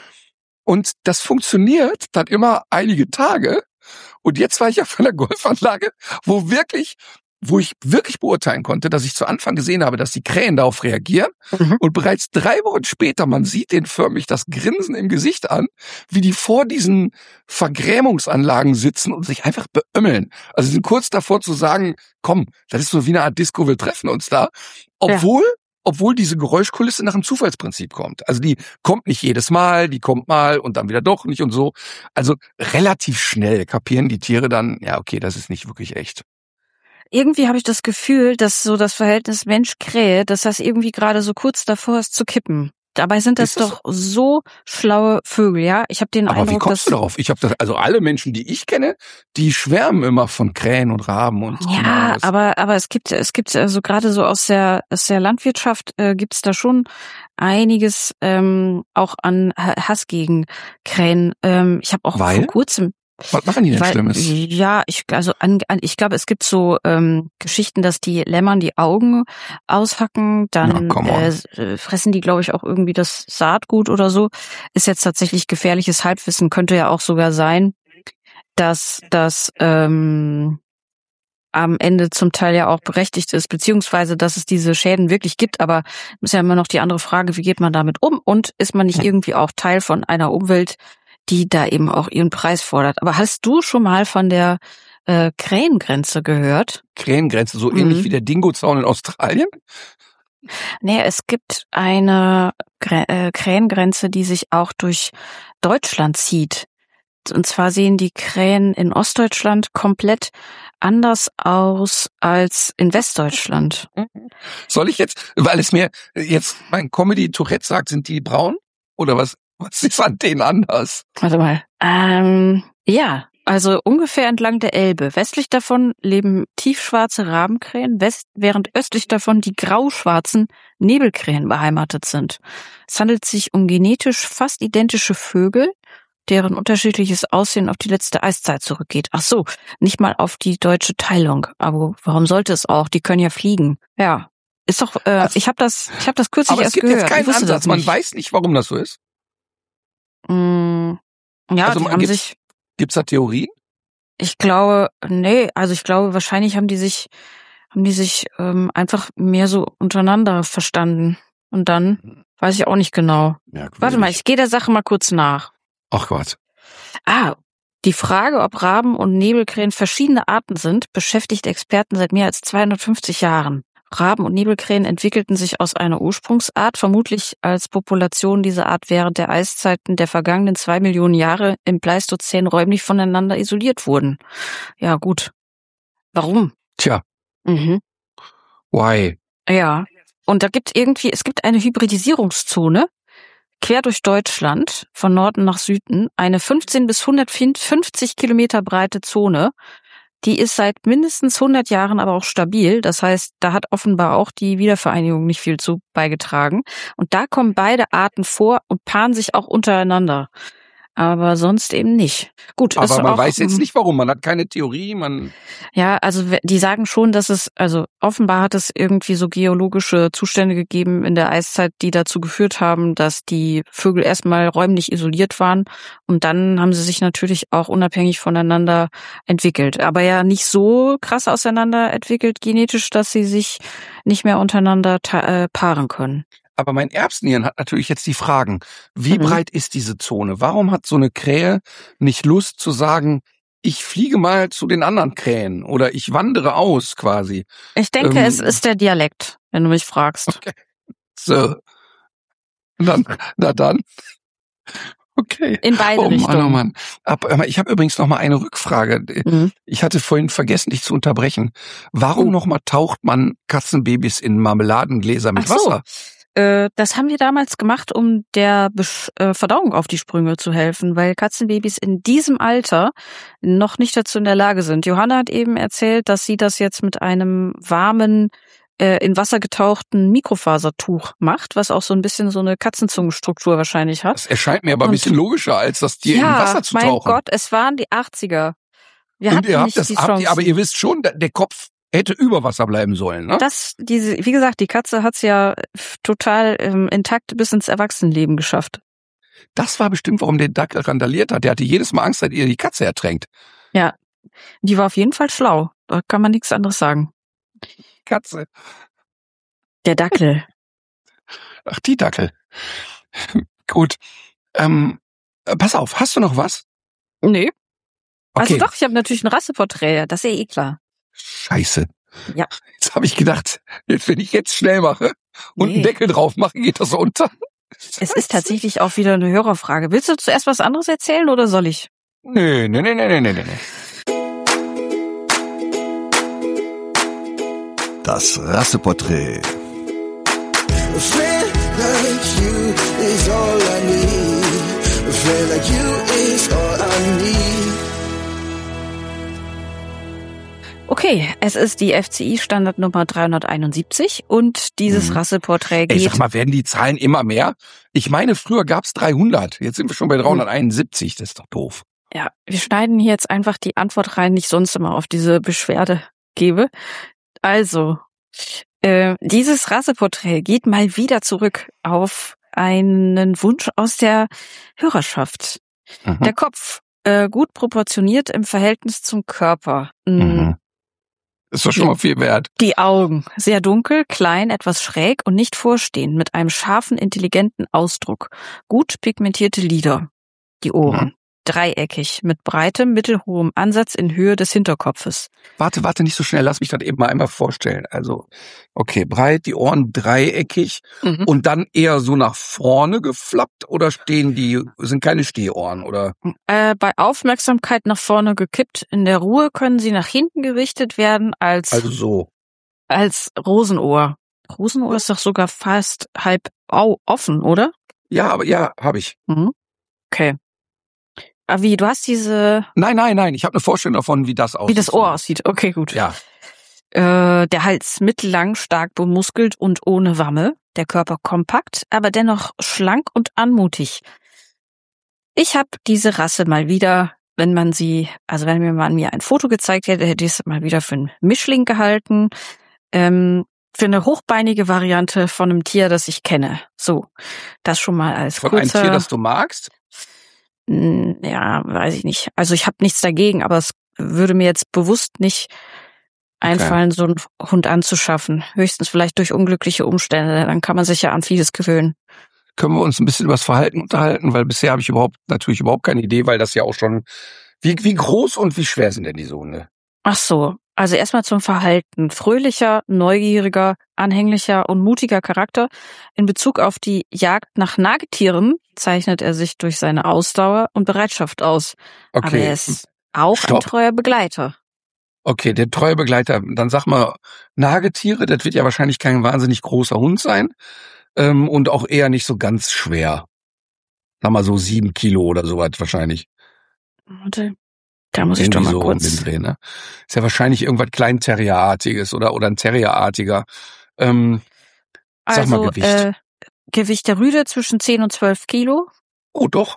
B: Und das funktioniert dann immer einige Tage. Und jetzt war ich auf einer Golfanlage, wo wirklich, wo ich wirklich beurteilen konnte, dass ich zu Anfang gesehen habe, dass die Krähen darauf reagieren. Mhm. Und bereits drei Wochen später, man sieht denen förmlich das Grinsen im Gesicht an, wie die vor diesen Vergrämungsanlagen sitzen und sich einfach beömmeln. Also sie sind kurz davor zu sagen, komm, das ist so wie eine Art Disco, wir treffen uns da. Obwohl, ja. Obwohl diese Geräuschkulisse nach dem Zufallsprinzip kommt. Also die kommt nicht jedes Mal, die kommt mal und dann wieder doch nicht und so. Also relativ schnell kapieren die Tiere dann, ja okay, das ist nicht wirklich echt.
A: irgendwie habe ich das Gefühl, dass so das Verhältnis Mensch-Krähe, dass das irgendwie gerade so kurz davor ist zu kippen. Dabei sind das, das doch so schlaue Vögel, ja? Ich habe den
B: aber
A: Eindruck,
B: wie kommst
A: dass
B: du darauf? Ich habe das, also alle Menschen, die ich kenne, die schwärmen immer von Krähen und Raben und
A: ja, aber aber es gibt es gibt also gerade so aus der aus der Landwirtschaft äh, gibt's da schon einiges ähm, auch an Hass gegen Krähen. Ähm, ich habe auch
B: Weil?
A: vor kurzem
B: Was machen die denn
A: Weil,
B: Schlimmes?
A: Ja, ich also an, an, ich glaube, es gibt so ähm, Geschichten, dass die Lämmern die Augen aushacken, dann
B: ja,
A: äh, fressen die, glaube ich, auch irgendwie das Saatgut oder so. Ist jetzt tatsächlich gefährliches Halbwissen, könnte ja auch sogar sein, dass das ähm, am Ende zum Teil ja auch berechtigt ist, beziehungsweise dass es diese Schäden wirklich gibt. Aber ist ja immer noch die andere Frage, wie geht man damit um und ist man nicht irgendwie auch Teil von einer Umwelt, die da eben auch ihren Preis fordert. Aber hast du schon mal von der äh, Krähengrenze gehört?
B: Krähengrenze, so
A: Mhm.
B: ähnlich wie der Dingozaun in Australien?
A: Nee, es gibt eine Grä- äh, Krähengrenze, die sich auch durch Deutschland zieht. Und zwar sehen die Krähen in Ostdeutschland komplett anders aus als in Westdeutschland.
B: Soll ich jetzt, weil es mir jetzt mein Comedy-Tourette sagt, sind die braun? Oder was? Was ist an denen anders?
A: Warte mal. Ähm, ja, also ungefähr entlang der Elbe. Westlich davon leben tiefschwarze Rabenkrähen, west, während östlich davon die grauschwarzen Nebelkrähen beheimatet sind. Es handelt sich um genetisch fast identische Vögel, deren unterschiedliches Aussehen auf die letzte Eiszeit zurückgeht. Ach so, nicht mal auf die deutsche Teilung. Aber warum sollte es auch? Die können ja fliegen. Ja, ist doch. Äh,
B: Also,
A: ich habe das, ich habe das kürzlich
B: aber es
A: erst
B: gibt
A: gehört.
B: jetzt keinen
A: Ich wusste
B: Ansatz.
A: das
B: Man
A: nicht.
B: weiß nicht, warum das so ist.
A: Mm, ja,
B: Also
A: die
B: man-
A: haben
B: gibt's-
A: sich.
B: Gibt's da Theorien?
A: Ich glaube, nee, also ich glaube, wahrscheinlich haben die sich, haben die sich ähm, einfach mehr so untereinander verstanden. Und dann weiß ich auch nicht genau. Warte mal, ich gehe der Sache mal kurz nach.
B: Ach Gott.
A: Ah, die Frage, ob Raben und Nebelkrähen verschiedene Arten sind, beschäftigt Experten seit mehr als zweihundertfünfzig Jahren. Raben und Nebelkrähen entwickelten sich aus einer Ursprungsart, vermutlich als Population dieser Art während der Eiszeiten der vergangenen zwei Millionen Jahre im Pleistozän räumlich voneinander isoliert wurden. Ja, gut. Warum?
B: Tja,
A: Mhm.
B: why?
A: Ja. Und da gibt irgendwie, es gibt eine Hybridisierungszone quer durch Deutschland, von Norden nach Süden, eine fünfzehn bis hundertfünfzig Kilometer breite Zone. Die ist seit mindestens hundert Jahren aber auch stabil. Das heißt, da hat offenbar auch die Wiedervereinigung nicht viel zu beigetragen. Und da kommen beide Arten vor und paaren sich auch untereinander. Aber sonst eben nicht. Gut, ist
B: Aber man
A: auch,
B: weiß jetzt nicht warum. Man hat keine Theorie. Man
A: Ja, also we- die sagen schon, dass es, also offenbar hat es irgendwie so geologische Zustände gegeben in der Eiszeit, die dazu geführt haben, dass die Vögel erstmal räumlich isoliert waren und dann haben sie sich natürlich auch unabhängig voneinander entwickelt. Aber ja nicht so krass auseinander entwickelt genetisch, dass sie sich nicht mehr untereinander ta- äh, paaren können.
B: Aber mein Erbsenhirn hat natürlich jetzt die Fragen, wie
A: Mhm.
B: breit ist diese Zone? Warum hat so eine Krähe nicht Lust zu sagen, ich fliege mal zu den anderen Krähen oder ich wandere aus quasi?
A: Ich denke,
B: Ähm,
A: es ist der Dialekt, wenn du mich fragst.
B: Okay. So. Und dann, na dann. Okay.
A: In beide
B: Oh Mann, oh
A: Richtungen.
B: Mann. Aber ich habe übrigens noch mal eine Rückfrage.
A: Mhm.
B: Ich hatte vorhin vergessen, dich zu unterbrechen. Warum
A: Oh.
B: noch mal taucht man Katzenbabys in Marmeladengläser mit
A: Ach so.
B: Wasser?
A: Äh, das haben wir damals gemacht, um der Besch äh, Verdauung auf die Sprünge zu helfen, weil Katzenbabys in diesem Alter noch nicht dazu in der Lage sind. Johanna hat eben erzählt, dass sie das jetzt mit einem warmen, äh, in Wasser getauchten Mikrofasertuch macht, was auch so ein bisschen so eine Katzenzungenstruktur wahrscheinlich hat.
B: Das erscheint mir aber ein
A: Und-
B: bisschen logischer, als das Tier
A: ja,
B: in Wasser zu
A: mein
B: tauchen.
A: Gott, es waren die achtziger. Wir
B: Und
A: hatten
B: ihr habt
A: nicht
B: das,
A: die
B: habt
A: Chance.
B: ihr, aber ihr wisst schon, der Kopf hätte über Wasser bleiben sollen, ne?
A: Das, diese, wie gesagt, die Katze hat's ja f- total ähm, intakt bis ins Erwachsenenleben geschafft.
B: Das war bestimmt, warum der Dackel randaliert hat. Der hatte jedes Mal Angst, dass ihr die Katze ertränkt.
A: Ja, die war auf jeden Fall schlau. Da kann man nichts anderes sagen.
B: Katze.
A: Der Dackel.
B: Ach, die Dackel. Gut. Ähm, äh, pass auf, hast du noch was?
A: Nee. Also
B: Okay.
A: doch, ich habe natürlich ein Rasseporträt. Das ist ja eh klar.
B: Scheiße.
A: Ja.
B: Jetzt habe ich gedacht, jetzt, wenn ich jetzt schnell mache und
A: Nee.
B: einen Deckel drauf mache, geht das unter.
A: Es ist tatsächlich auch wieder eine Hörerfrage. Willst du zuerst was anderes erzählen oder soll ich?
B: Nee, nee, nee, nee, nee, nee, nee.
C: Das Rasseporträt.
F: A friend like you is all I need. A friend like you is all I need.
A: Okay, es ist die F C I-Standardnummer dreihunderteinundsiebzig und dieses
B: Mhm.
A: Rasseporträt
B: Ey,
A: geht...
B: sag mal, werden die Zahlen immer mehr? Ich meine, früher gab's dreihundert. Jetzt sind wir schon bei dreihunderteinundsiebzig. Das ist doch doof.
A: Ja, wir schneiden hier jetzt einfach die Antwort rein, die ich sonst immer auf diese Beschwerde gebe. Also, äh, dieses Rasseporträt geht mal wieder zurück auf einen Wunsch aus der Hörerschaft.
B: Mhm.
A: Der Kopf, äh, gut proportioniert im Verhältnis zum Körper. Mm,
B: Mhm. Ist doch schon mal viel wert.
A: Die Augen, sehr dunkel, klein, etwas schräg und nicht vorstehend, mit einem scharfen, intelligenten Ausdruck. Gut pigmentierte Lider. Die Ohren.
B: Mhm.
A: Dreieckig, mit breitem, mittelhohem Ansatz in Höhe des Hinterkopfes.
B: Warte, warte, nicht so schnell. Lass mich das eben mal einmal vorstellen. Also, okay, breit, die Ohren dreieckig
A: Mhm.
B: und dann eher so nach vorne geflappt oder stehen die, sind keine Stehohren oder?
A: Äh, bei Aufmerksamkeit nach vorne gekippt. In der Ruhe können sie nach hinten gerichtet werden als,
B: Also so.
A: als Rosenohr. Rosenohr ist doch sogar fast halb au offen, oder?
B: Ja, aber ja, habe ich.
A: Mhm. Okay. Aber wie, du hast diese,
B: Nein, nein, nein. Ich habe eine Vorstellung davon, wie das aussieht.
A: wie das Ohr aussieht. Okay, gut.
B: Ja.
A: Äh, der Hals mittellang, stark bemuskelt und ohne Wamme. Der Körper kompakt, aber dennoch schlank und anmutig. Ich habe diese Rasse mal wieder, wenn man sie, also wenn mir man mir ein Foto gezeigt hätte, hätte ich es mal wieder für einen Mischling gehalten. Ähm, für eine hochbeinige Variante von einem Tier, das ich kenne. So, das schon mal als
B: Von
A: kurzer...
B: einem Tier, das du magst?
A: Hm, ja, weiß ich nicht. Also ich habe nichts dagegen, aber es würde mir jetzt bewusst nicht einfallen, so einen Hund anzuschaffen. Höchstens vielleicht durch unglückliche Umstände. Dann kann man sich ja an vieles gewöhnen.
B: Können wir uns ein bisschen über das Verhalten unterhalten? Weil bisher habe ich überhaupt natürlich überhaupt keine Idee, weil das ja auch schon... Wie, wie groß und wie schwer sind denn diese Hunde?
A: Ach so, also erstmal zum Verhalten. Fröhlicher, neugieriger, anhänglicher und mutiger Charakter. In Bezug auf die Jagd nach Nagetieren zeichnet er sich durch seine Ausdauer und Bereitschaft aus.
B: Okay.
A: Aber er ist auch
B: Stopp.
A: ein treuer Begleiter.
B: Okay, der treue Begleiter. Dann sag mal, Nagetiere, das wird ja wahrscheinlich kein wahnsinnig großer Hund sein. Ähm, und auch eher nicht so ganz schwer. Sag mal so sieben Kilo oder sowas wahrscheinlich.
A: Warte, da muss ich
B: Irgendwie
A: doch mal
B: so um
A: kurz...
B: den Dreh, ne? Ist ja wahrscheinlich irgendwas Klein-Terrierartiges oder, oder ein Terrierartiger. Ähm, sag
A: Also,
B: mal Gewicht.
A: Äh, Gewicht der Rüde zwischen zehn und zwölf Kilo
B: Oh, doch.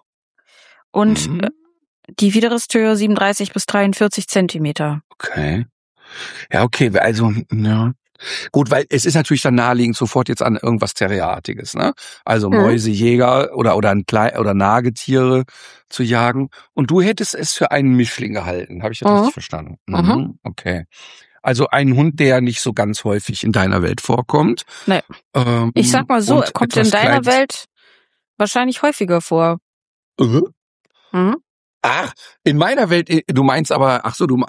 A: und
B: Mhm.
A: äh, die Widerristhöhe siebenunddreißig bis dreiundvierzig Zentimeter.
B: Okay. Ja, okay, also, ja. Gut, weil es ist natürlich dann naheliegend sofort jetzt an irgendwas Terrierartiges, ne? Also
A: Mhm.
B: Mäusejäger oder oder ein Klei oder Nagetiere zu jagen. Und du hättest es für einen Mischling gehalten, habe ich das
A: Mhm.
B: richtig verstanden?
A: Mhm.
B: Okay. Also ein Hund, der nicht so ganz häufig in deiner Welt vorkommt.
A: Nee.
B: Ähm,
A: Ich sag mal so,
B: und
A: er kommt in
B: etwas
A: deiner
B: Kleines.
A: Welt wahrscheinlich häufiger vor.
B: Äh?
A: Mhm.
B: Ach, in meiner Welt, äh, du meinst aber, ach so, du,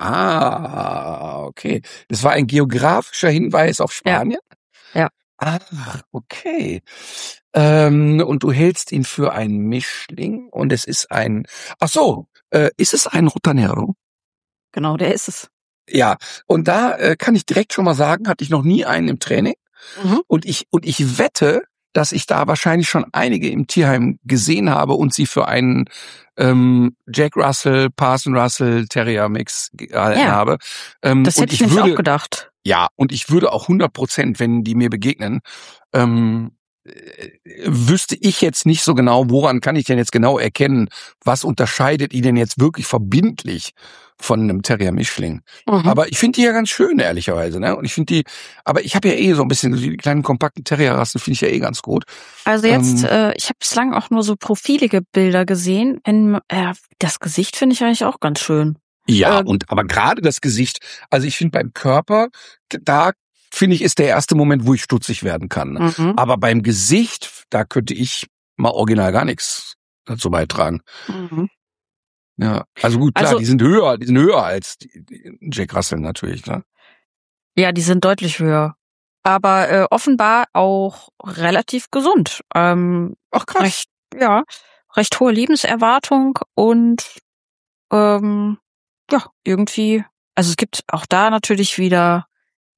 B: ah, okay. Das war ein geografischer Hinweis auf Spanien?
A: Ja.
B: Ach, okay. Ähm, und du hältst ihn für einen Mischling und es ist ein, ach so, äh, ist es ein Rotanero?
A: Genau, der ist es.
B: Ja, und da äh, kann ich direkt schon mal sagen, hatte ich noch nie einen im Training.
A: Mhm.
B: Und ich, und ich wette, dass ich da wahrscheinlich schon einige im Tierheim gesehen habe und sie für einen ähm, Jack Russell, Parson Russell Terrier Mix gehalten
A: Ja.
B: habe. Ähm,
A: Das
B: und
A: hätte ich
B: ich
A: nämlich
B: würde,
A: auch gedacht.
B: ja, und ich würde auch hundert Prozent, wenn die mir begegnen, ähm, äh, wüsste ich jetzt nicht so genau, woran kann ich denn jetzt genau erkennen, was unterscheidet ihn denn jetzt wirklich verbindlich von einem Terrier-Mischling.
A: Mhm.
B: Aber ich finde die ja ganz schön, ehrlicherweise, ne? Und ich finde die, aber ich habe ja eh so ein bisschen, die kleinen kompakten Terrierrassen finde ich ja eh ganz gut.
A: Also jetzt,
B: ähm,
A: äh, ich habe bislang auch nur so profilige Bilder gesehen. Wenn, äh, das Gesicht finde ich eigentlich auch ganz schön.
B: Ja,
A: Ähm,
B: und aber gerade das Gesicht, also ich finde beim Körper, da finde ich, ist der erste Moment, wo ich stutzig werden kann.
A: Mhm.
B: Aber beim Gesicht, da könnte ich mal original gar nichts dazu beitragen.
A: Mhm.
B: Ja, also gut, klar,
A: Also-
B: die sind höher, die sind höher als die, die Jack Russell natürlich, ne?
A: Ja, die sind deutlich höher. Aber äh, offenbar auch relativ gesund. Ähm,
B: Ach krass.
A: recht, ja, recht hohe Lebenserwartung und ähm, ja, irgendwie, also es gibt auch da natürlich wieder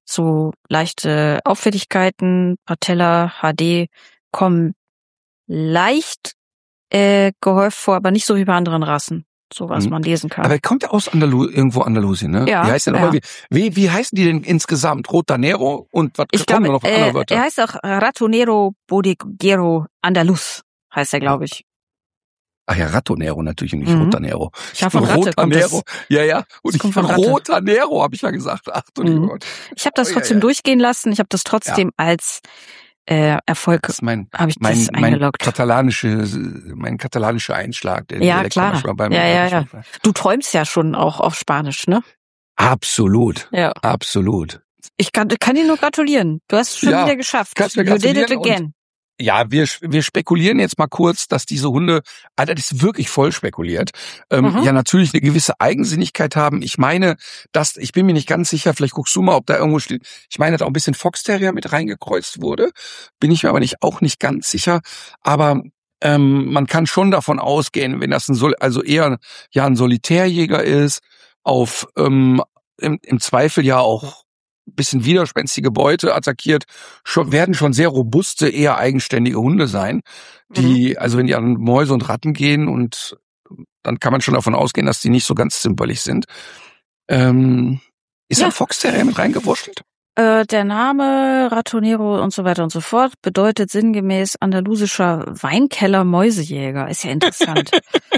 A: so leichte Auffälligkeiten, Patella, H D kommen leicht äh, gehäuft vor, aber nicht so wie bei anderen Rassen, so was
B: Mhm.
A: man lesen kann.
B: Aber er kommt ja aus Andalu irgendwo Andalusien, ne?
A: Ja,
B: Wie heißt der
A: ja.
B: nochmal? Wie, wie, wie heißen die denn insgesamt? Rotanero und was
A: Ich
B: kommen
A: glaube,
B: noch andere
A: äh,
B: Wörter?
A: er heißt auch Ratonero Bodeguero Andaluz, heißt er, glaube ich.
B: Ach ja, Ratonero natürlich und nicht
A: Mhm.
B: Rotanero.
A: Ja, von Ratte kommt das.
B: Rotanero. Ja, ja. Und
A: Das
B: ich
A: kommt von Ratte.
B: Rotanero habe ich ja gesagt. Ach du lieber
A: Mhm.
B: Gott.
A: Ich habe das
B: Oh,
A: trotzdem
B: ja, ja.
A: durchgehen lassen. Ich habe das trotzdem als äh, Erfolg,
B: Das ist mein,
A: habe ich
B: mein,
A: das
B: mein
A: eingeloggt.
B: katalanische, mein katalanischer Einschlag. Der,
A: Ja,
B: der
A: klar.
B: kommt manchmal beim
A: Ja, ja,
B: Arabisch
A: ja.
B: manchmal.
A: Du träumst ja schon auch auf Spanisch, ne?
B: Absolut.
A: Ja.
B: Absolut.
A: Ich kann, kann dir nur gratulieren. Du hast es schon
B: Ja,
A: wieder geschafft.
B: kannst mir
A: You did it
B: gratulieren
A: again.
B: Ja, wir, wir spekulieren jetzt mal kurz, dass diese Hunde, Alter, das ist wirklich voll spekuliert, ähm,
A: Mhm.
B: ja natürlich eine gewisse Eigensinnigkeit haben. Ich meine, dass, ich bin mir nicht ganz sicher, vielleicht guckst du mal, ob da irgendwo steht, ich meine, dass auch ein bisschen Fox Terrier mit reingekreuzt wurde, bin ich mir aber nicht, auch nicht ganz sicher, aber ähm, man kann schon davon ausgehen, wenn das ein, Sol also eher ja ein Solitärjäger ist, auf ähm, im, im Zweifel ja auch bisschen widerspenstige Beute attackiert, schon, werden schon sehr robuste, eher eigenständige Hunde sein, die, also wenn die an Mäuse und Ratten gehen, und dann kann man schon davon ausgehen, dass die nicht so ganz zimperlich sind. Ähm, ist
A: Ja.
B: ein Fox Terrier mit reingewurschtelt?
A: Äh, der Name Ratonero und so weiter und so fort bedeutet sinngemäß andalusischer Weinkeller-Mäusejäger. Ist ja interessant.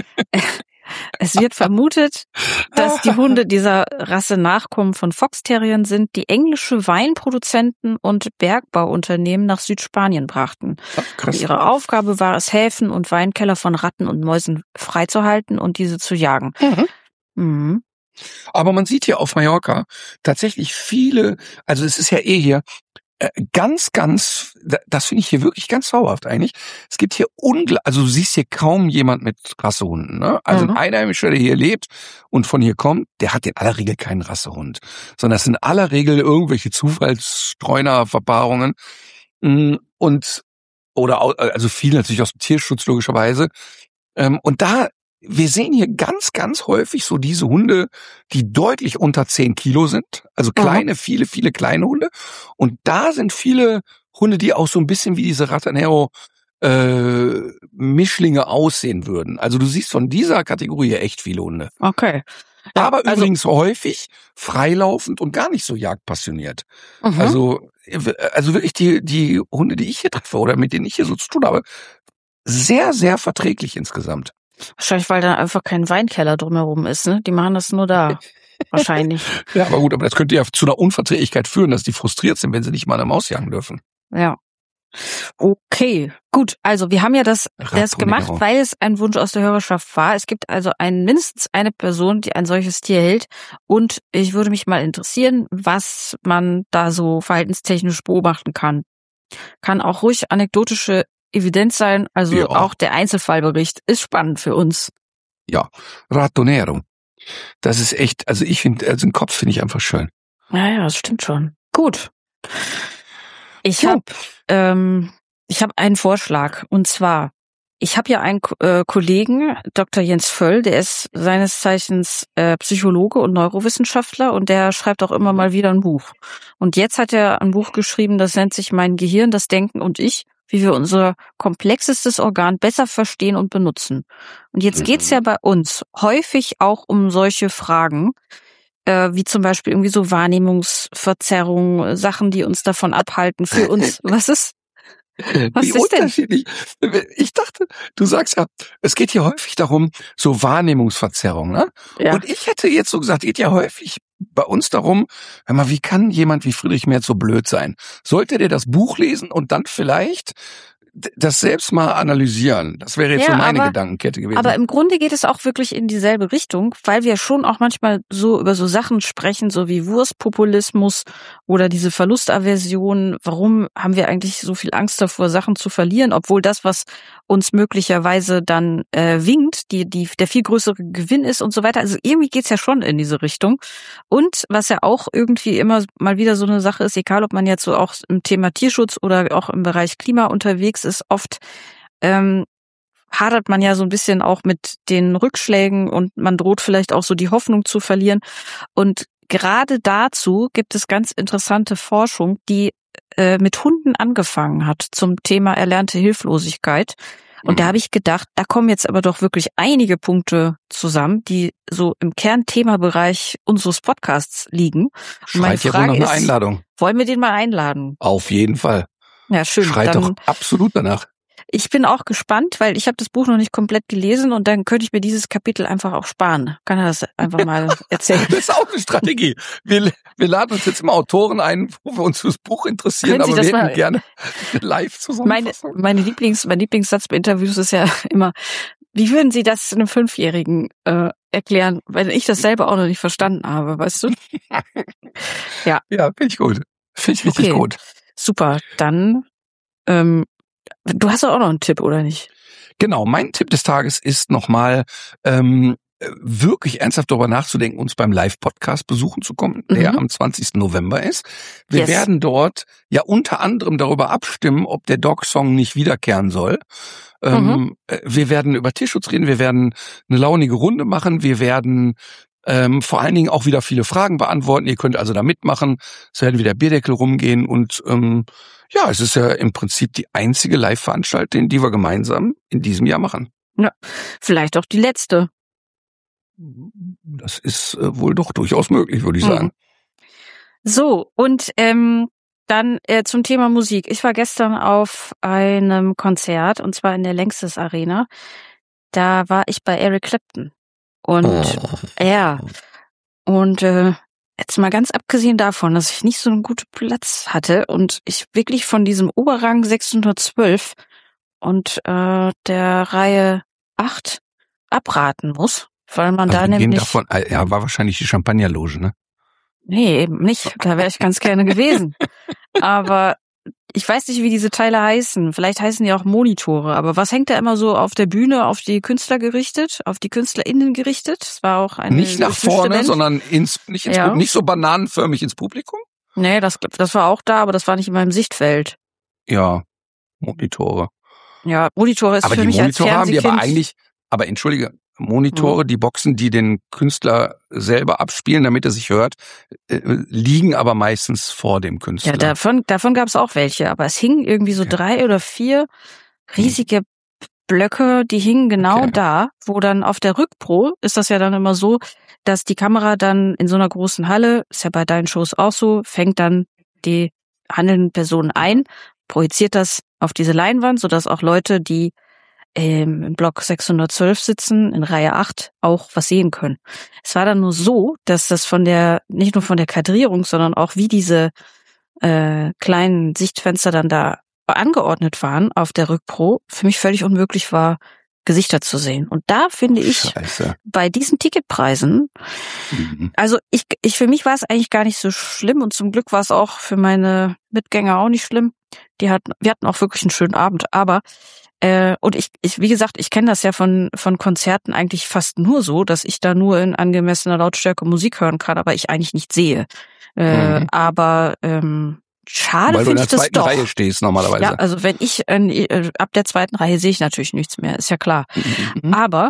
A: Es wird vermutet, dass die Hunde dieser Rasse Nachkommen von Foxterriern sind, die englische Weinproduzenten und Bergbauunternehmen nach Südspanien brachten.
B: Ach, krass.
A: Ihre Aufgabe war es, Häfen und Weinkeller von Ratten und Mäusen freizuhalten und diese zu jagen.
B: Mhm.
A: Mhm.
B: Aber man sieht hier auf Mallorca tatsächlich viele, also es ist ja eh hier äh, ganz, ganz, da- das finde ich hier wirklich ganz zauberhaft eigentlich. Es gibt hier ungl, also du siehst hier kaum jemand mit Rassehunden, ne? Also
A: Mhm.
B: ein Einheimischer, der hier lebt und von hier kommt, der hat in aller Regel keinen Rassehund, sondern das sind in aller Regel irgendwelche Zufallsstreuner-Verpaarungen. Mm, und oder au- also viel natürlich aus dem Tierschutz logischerweise. Ähm, und da, wir sehen hier ganz, ganz häufig so diese Hunde, die deutlich unter zehn Kilo sind. Also kleine, viele, viele kleine Hunde. Und da sind viele Hunde, die auch so ein bisschen wie diese Ratonero äh, Mischlinge aussehen würden. Also du siehst von dieser Kategorie hier echt viele Hunde.
A: Okay. Ja,
B: Aber
A: also-
B: übrigens häufig freilaufend und gar nicht so jagdpassioniert.
A: Mhm.
B: Also, also wirklich die, die Hunde, die ich hier treffe oder mit denen ich hier so zu tun habe, sehr, sehr verträglich insgesamt.
A: Wahrscheinlich, weil da einfach kein Weinkeller drumherum ist, ne? Die machen das nur da. Wahrscheinlich.
B: Ja, aber gut, aber das könnte ja zu einer Unverträglichkeit führen, dass die frustriert sind, wenn sie nicht mal eine Maus jagen dürfen.
A: Ja. Okay, gut. Also wir haben ja das, das
B: Ratonero.
A: gemacht, weil es ein Wunsch aus der Hörerschaft war. Es gibt also ein, mindestens eine Person, die ein solches Tier hält. Und ich würde mich mal interessieren, was man da so verhaltenstechnisch beobachten kann. Kann auch ruhig anekdotische Evidenz sein. Also
B: Ja.
A: auch der Einzelfallbericht ist spannend für uns.
B: Ja, Ratonero. Das ist echt, also ich finde, also den Kopf finde ich einfach schön.
A: Ja, ja, das stimmt schon. Gut. Ich
B: Jo.
A: habe ähm, ich habe einen Vorschlag, und zwar, ich habe ja einen Ko- äh, Kollegen, Doktor Jens Völl, der ist seines Zeichens äh, Psychologe und Neurowissenschaftler, und der schreibt auch immer mal wieder ein Buch. Und jetzt hat er ein Buch geschrieben, das nennt sich Mein Gehirn, das Denken und ich, wie wir unser komplexestes Organ besser verstehen und benutzen. Und jetzt
B: Mhm.
A: geht's ja bei uns häufig auch um solche Fragen, äh, wie zum Beispiel irgendwie so Wahrnehmungsverzerrungen, Sachen, die uns davon abhalten, für uns. Was ist? Was
B: Wie
A: ist denn?
B: unterschiedlich. Ich dachte, du sagst ja, es geht hier häufig darum, so Wahrnehmungsverzerrung, ne?
A: Ja.
B: Und ich hätte jetzt so gesagt, geht ja häufig bei uns darum, hör mal, wie kann jemand wie Friedrich Merz so blöd sein? Sollte der das Buch lesen und dann vielleicht d- das selbst mal analysieren? Das wäre jetzt
A: Ja,
B: so meine
A: aber-
B: Gedankenkette gewesen.
A: Aber im Grunde geht es auch wirklich in dieselbe Richtung, weil wir schon auch manchmal so über so Sachen sprechen, so wie Wurstpopulismus oder diese Verlustaversion. Warum haben wir eigentlich so viel Angst davor, Sachen zu verlieren, obwohl das, was uns möglicherweise dann äh, winkt, die, die, der viel größere Gewinn ist und so weiter. Also irgendwie geht's ja schon in diese Richtung. Und was ja auch irgendwie immer mal wieder so eine Sache ist, egal ob man jetzt so auch im Thema Tierschutz oder auch im Bereich Klima unterwegs ist, oft ähm, hadert man ja so ein bisschen auch mit den Rückschlägen, und man droht vielleicht auch so die Hoffnung zu verlieren. Und gerade dazu gibt es ganz interessante Forschung, die äh, mit Hunden angefangen hat zum Thema erlernte Hilflosigkeit. Und mhm. da habe ich gedacht, da kommen jetzt aber doch wirklich einige Punkte zusammen, die so im Kernthemabereich unseres Podcasts liegen.
B: Schreit ja wohl noch eine Einladung.
A: Wollen wir den mal einladen?
B: Auf jeden Fall.
A: Ja, schön.
B: Schreit
A: dann,
B: doch absolut danach.
A: Ich bin auch gespannt, weil ich habe das Buch noch nicht komplett gelesen und dann könnte ich mir dieses Kapitel einfach auch sparen. Kann er das einfach mal erzählen?
B: Das ist auch eine Strategie. Wir, wir laden uns jetzt immer Autoren ein, wo wir uns fürs Buch interessieren, aber wir hätten gerne live zusammen.
A: Meine, meine Lieblings, mein Lieblingssatz bei Interviews ist ja immer, wie würden Sie das einem Fünfjährigen äh, erklären, weil ich das selber auch noch nicht verstanden habe, weißt du? Ja.
B: Ja, finde ich gut. Finde ich richtig
A: okay.
B: gut.
A: Super, dann ähm, du hast doch auch noch einen Tipp, oder nicht?
B: Genau, mein Tipp des Tages ist nochmal ähm, wirklich ernsthaft darüber nachzudenken, uns beim Live-Podcast besuchen zu kommen, der mhm. am zwanzigsten November ist. Wir yes. werden dort ja unter anderem darüber abstimmen, ob der Dog-Song nicht wiederkehren soll. Mhm. Ähm, wir werden über Tierschutz reden, wir werden eine launige Runde machen, wir werden Ähm, vor allen Dingen auch wieder viele Fragen beantworten. Ihr könnt also da mitmachen. Es werden wieder Bierdeckel rumgehen und ähm, ja, es ist ja im Prinzip die einzige Live-Veranstaltung, die wir gemeinsam in diesem Jahr machen.
A: Ja, vielleicht auch die letzte.
B: Das ist äh, wohl doch durchaus möglich, würde ich sagen.
A: So, und ähm, dann äh, zum Thema Musik. Ich war gestern auf einem Konzert und zwar in der Längstes Arena. Da war ich bei Eric Clapton. Und oh. ja, und äh, jetzt mal ganz abgesehen davon, dass ich nicht so einen guten Platz hatte und ich wirklich von diesem Oberrang sechshundertzwölf und äh, der Reihe acht abraten muss, weil man
B: also
A: da
B: wir
A: nämlich...
B: Gehen davon, ja, war wahrscheinlich die Champagnerloge, ne?
A: Nee, eben nicht. Da wäre ich ganz gerne gewesen. Aber ich weiß nicht, wie diese Teile heißen. Vielleicht heißen die auch Monitore. Aber was hängt da immer so auf der Bühne auf die Künstler gerichtet, auf die KünstlerInnen gerichtet? Das war auch eine
B: nicht nach vorne,
A: Band.
B: sondern ins nicht ins
A: ja.
B: nicht so bananenförmig ins Publikum?
A: Nee, das das war auch da, aber das war nicht in meinem Sichtfeld.
B: Ja, Monitore.
A: Ja, Monitore ist
B: aber
A: für
B: die
A: mich
B: Monitore
A: als
B: haben die
A: Fernsehkind.
B: aber eigentlich, aber entschuldige, Monitore, mhm. die Boxen, die den Künstler selber abspielen, damit er sich hört, äh, liegen aber meistens vor dem Künstler.
A: Ja, davon davon gab es auch welche, aber es hingen irgendwie so okay. drei oder vier riesige mhm. Blöcke, die hingen genau okay. da, wo dann auf der Rückpro ist das ja dann immer so, dass die Kamera dann in so einer großen Halle, ist ja bei deinen Shows auch so, fängt dann die handelnden Personen ein, projiziert das auf diese Leinwand, sodass auch Leute, die ähm, im Block sechshundertzwölf sitzen, in Reihe acht, auch was sehen können. Es war dann nur so, dass das von der, nicht nur von der Kadrierung, sondern auch wie diese äh, kleinen Sichtfenster dann da angeordnet waren auf der Rückpro, für mich völlig unmöglich war, Gesichter zu sehen. Und da finde ich,
B: Scheiße.
A: bei diesen Ticketpreisen, mhm. also ich, ich, für mich war es eigentlich gar nicht so schlimm und zum Glück war es auch für meine Mitgänger auch nicht schlimm. Die hatten, wir hatten auch wirklich einen schönen Abend, aber äh, und ich, ich, wie gesagt, ich kenne das ja von von Konzerten eigentlich fast nur so, dass ich da nur in angemessener Lautstärke Musik hören kann, aber ich eigentlich nicht sehe. Äh, mhm. Aber ähm, schade
B: Weil du in
A: finde
B: der
A: ich das doch.
B: zweiten Reihe stehst normalerweise.
A: Ja, also wenn ich äh, ab der zweiten Reihe sehe ich natürlich nichts mehr, ist ja klar. Mhm. Aber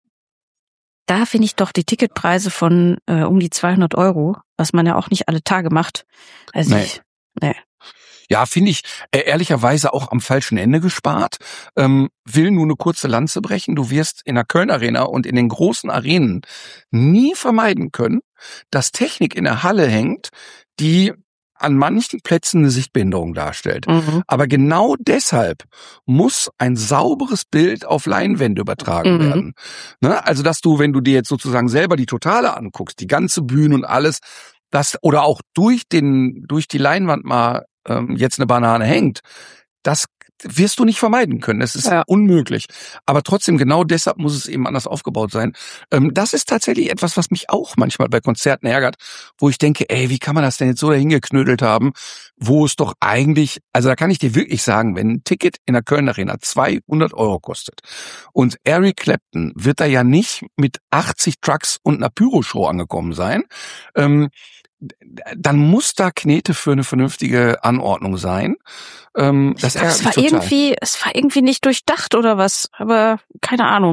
A: da finde ich doch die Ticketpreise von äh, um die zweihundert Euro, was man ja auch nicht alle Tage macht. Also
B: nee.
A: ich, nee.
B: Ja, finde ich äh, ehrlicherweise auch am falschen Ende gespart. Ähm, will nur eine kurze Lanze brechen. Du wirst in der Köln Arena und in den großen Arenen nie vermeiden können, dass Technik in der Halle hängt, die an manchen Plätzen eine Sichtbehinderung darstellt. Mhm. Aber genau deshalb muss ein sauberes Bild auf Leinwände übertragen mhm. werden. Ne? Also, dass du, wenn du dir jetzt sozusagen selber die Totale anguckst, die ganze Bühne und alles, das oder auch durch den durch die Leinwand mal ähm, jetzt eine Banane hängt, das wirst du nicht vermeiden können. Das ist ja. unmöglich. Aber trotzdem, genau deshalb muss es eben anders aufgebaut sein. Ähm, das ist tatsächlich etwas, was mich auch manchmal bei Konzerten ärgert, wo ich denke, ey, wie kann man das denn jetzt so dahin geknödelt haben, wo es doch eigentlich, also da kann ich dir wirklich sagen, wenn ein Ticket in der Köln Arena zweihundert Euro kostet und Eric Clapton wird da ja nicht mit achtzig Trucks und einer Pyro-Show angekommen sein, ähm, dann muss da Knete für eine vernünftige Anordnung sein. Ähm, das
A: glaub, es war total. irgendwie, es war irgendwie nicht durchdacht oder was, aber keine Ahnung.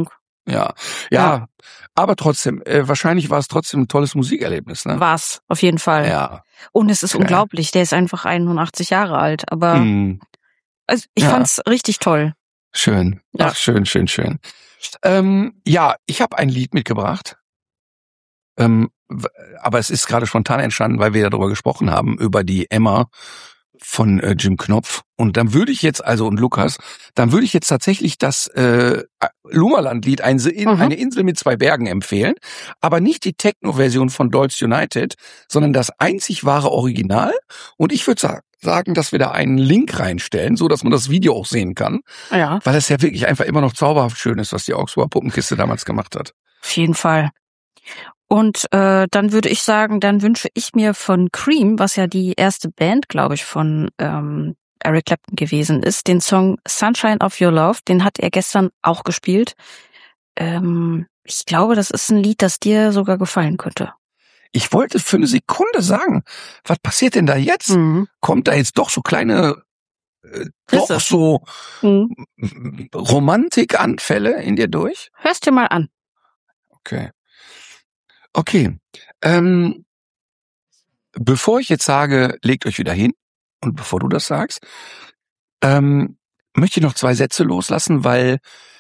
B: Ja, ja, ja. Aber trotzdem, äh, wahrscheinlich war es trotzdem ein tolles Musikerlebnis, ne?
A: War's, auf jeden Fall.
B: Ja.
A: Und es ist
B: Okay.
A: unglaublich, der ist einfach einundachtzig Jahre alt, aber
B: Mm.
A: also ich
B: Ja.
A: fand's richtig toll.
B: Schön.
A: Ja.
B: Ach, schön, schön, schön. Ähm, ja, ich habe ein Lied mitgebracht. Ähm, w- aber es ist gerade spontan entstanden, weil wir ja darüber gesprochen haben, über die Emma von äh, Jim Knopf. Und dann würde ich jetzt, also und Lukas, dann würde ich jetzt tatsächlich das äh, Lummerland-Lied, ein, in,
A: Mhm.
B: eine Insel mit zwei Bergen empfehlen, aber nicht die Techno-Version von Dolls United, sondern das einzig wahre Original. Und ich würde sa- sagen, dass wir da einen Link reinstellen, so dass man das Video auch sehen kann,
A: Ja,
B: weil es ja wirklich einfach immer noch zauberhaft schön ist, was die Augsburger Puppenkiste damals gemacht hat.
A: auf jeden Fall. Und äh, dann würde ich sagen, dann wünsche ich mir von Cream, was ja die erste Band, glaube ich, von ähm, Eric Clapton gewesen ist, den Song Sunshine of Your Love. Den hat er gestern auch gespielt. Ähm, ich glaube, das ist ein Lied, das dir sogar gefallen könnte.
B: Ich wollte für eine Sekunde sagen, was passiert denn da jetzt?
A: Mhm.
B: Kommt da jetzt doch so kleine, äh, doch
A: Risse.
B: so
A: Mhm.
B: Romantikanfälle in dir durch?
A: Hörst dir mal an.
B: Okay. Okay. Ähm, bevor ich jetzt sage, legt euch wieder hin, und bevor du das sagst, ähm, möchte ich noch zwei Sätze loslassen, weil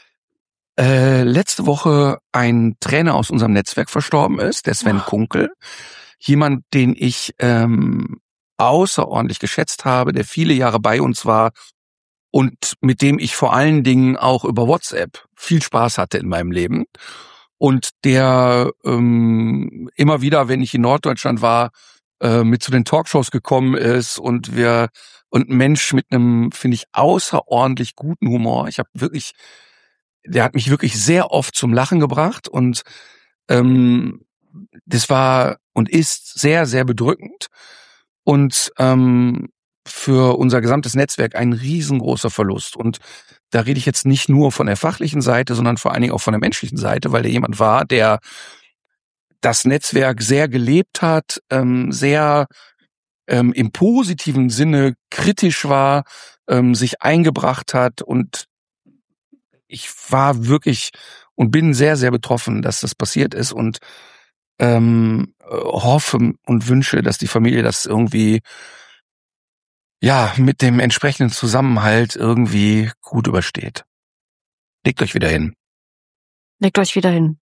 B: äh, letzte Woche ein Trainer aus unserem Netzwerk verstorben ist, der Sven
A: Oh.
B: Kunkel. Jemand, den ich ähm, außerordentlich geschätzt habe, der viele Jahre bei uns war und mit dem ich vor allen Dingen auch über WhatsApp viel Spaß hatte in meinem Leben. Und der ähm, immer wieder, wenn ich in Norddeutschland war, äh, mit zu den Talkshows gekommen ist und wir und ein Mensch mit einem, finde ich, außerordentlich guten Humor. Ich habe wirklich, der hat mich wirklich sehr oft zum Lachen gebracht und ähm, das war und ist sehr, sehr bedrückend und ähm, für unser gesamtes Netzwerk ein riesengroßer Verlust. Und da rede ich jetzt nicht nur von der fachlichen Seite, sondern vor allen Dingen auch von der menschlichen Seite, weil der jemand war, der das Netzwerk sehr gelebt hat, ähm, sehr ähm, im positiven Sinne kritisch war, ähm, sich eingebracht hat. Und ich war wirklich und bin sehr, sehr betroffen, dass das passiert ist und ähm, hoffe und wünsche, dass die Familie das irgendwie ja mit dem entsprechenden Zusammenhalt irgendwie gut übersteht. Legt euch wieder hin.
A: Legt euch wieder hin.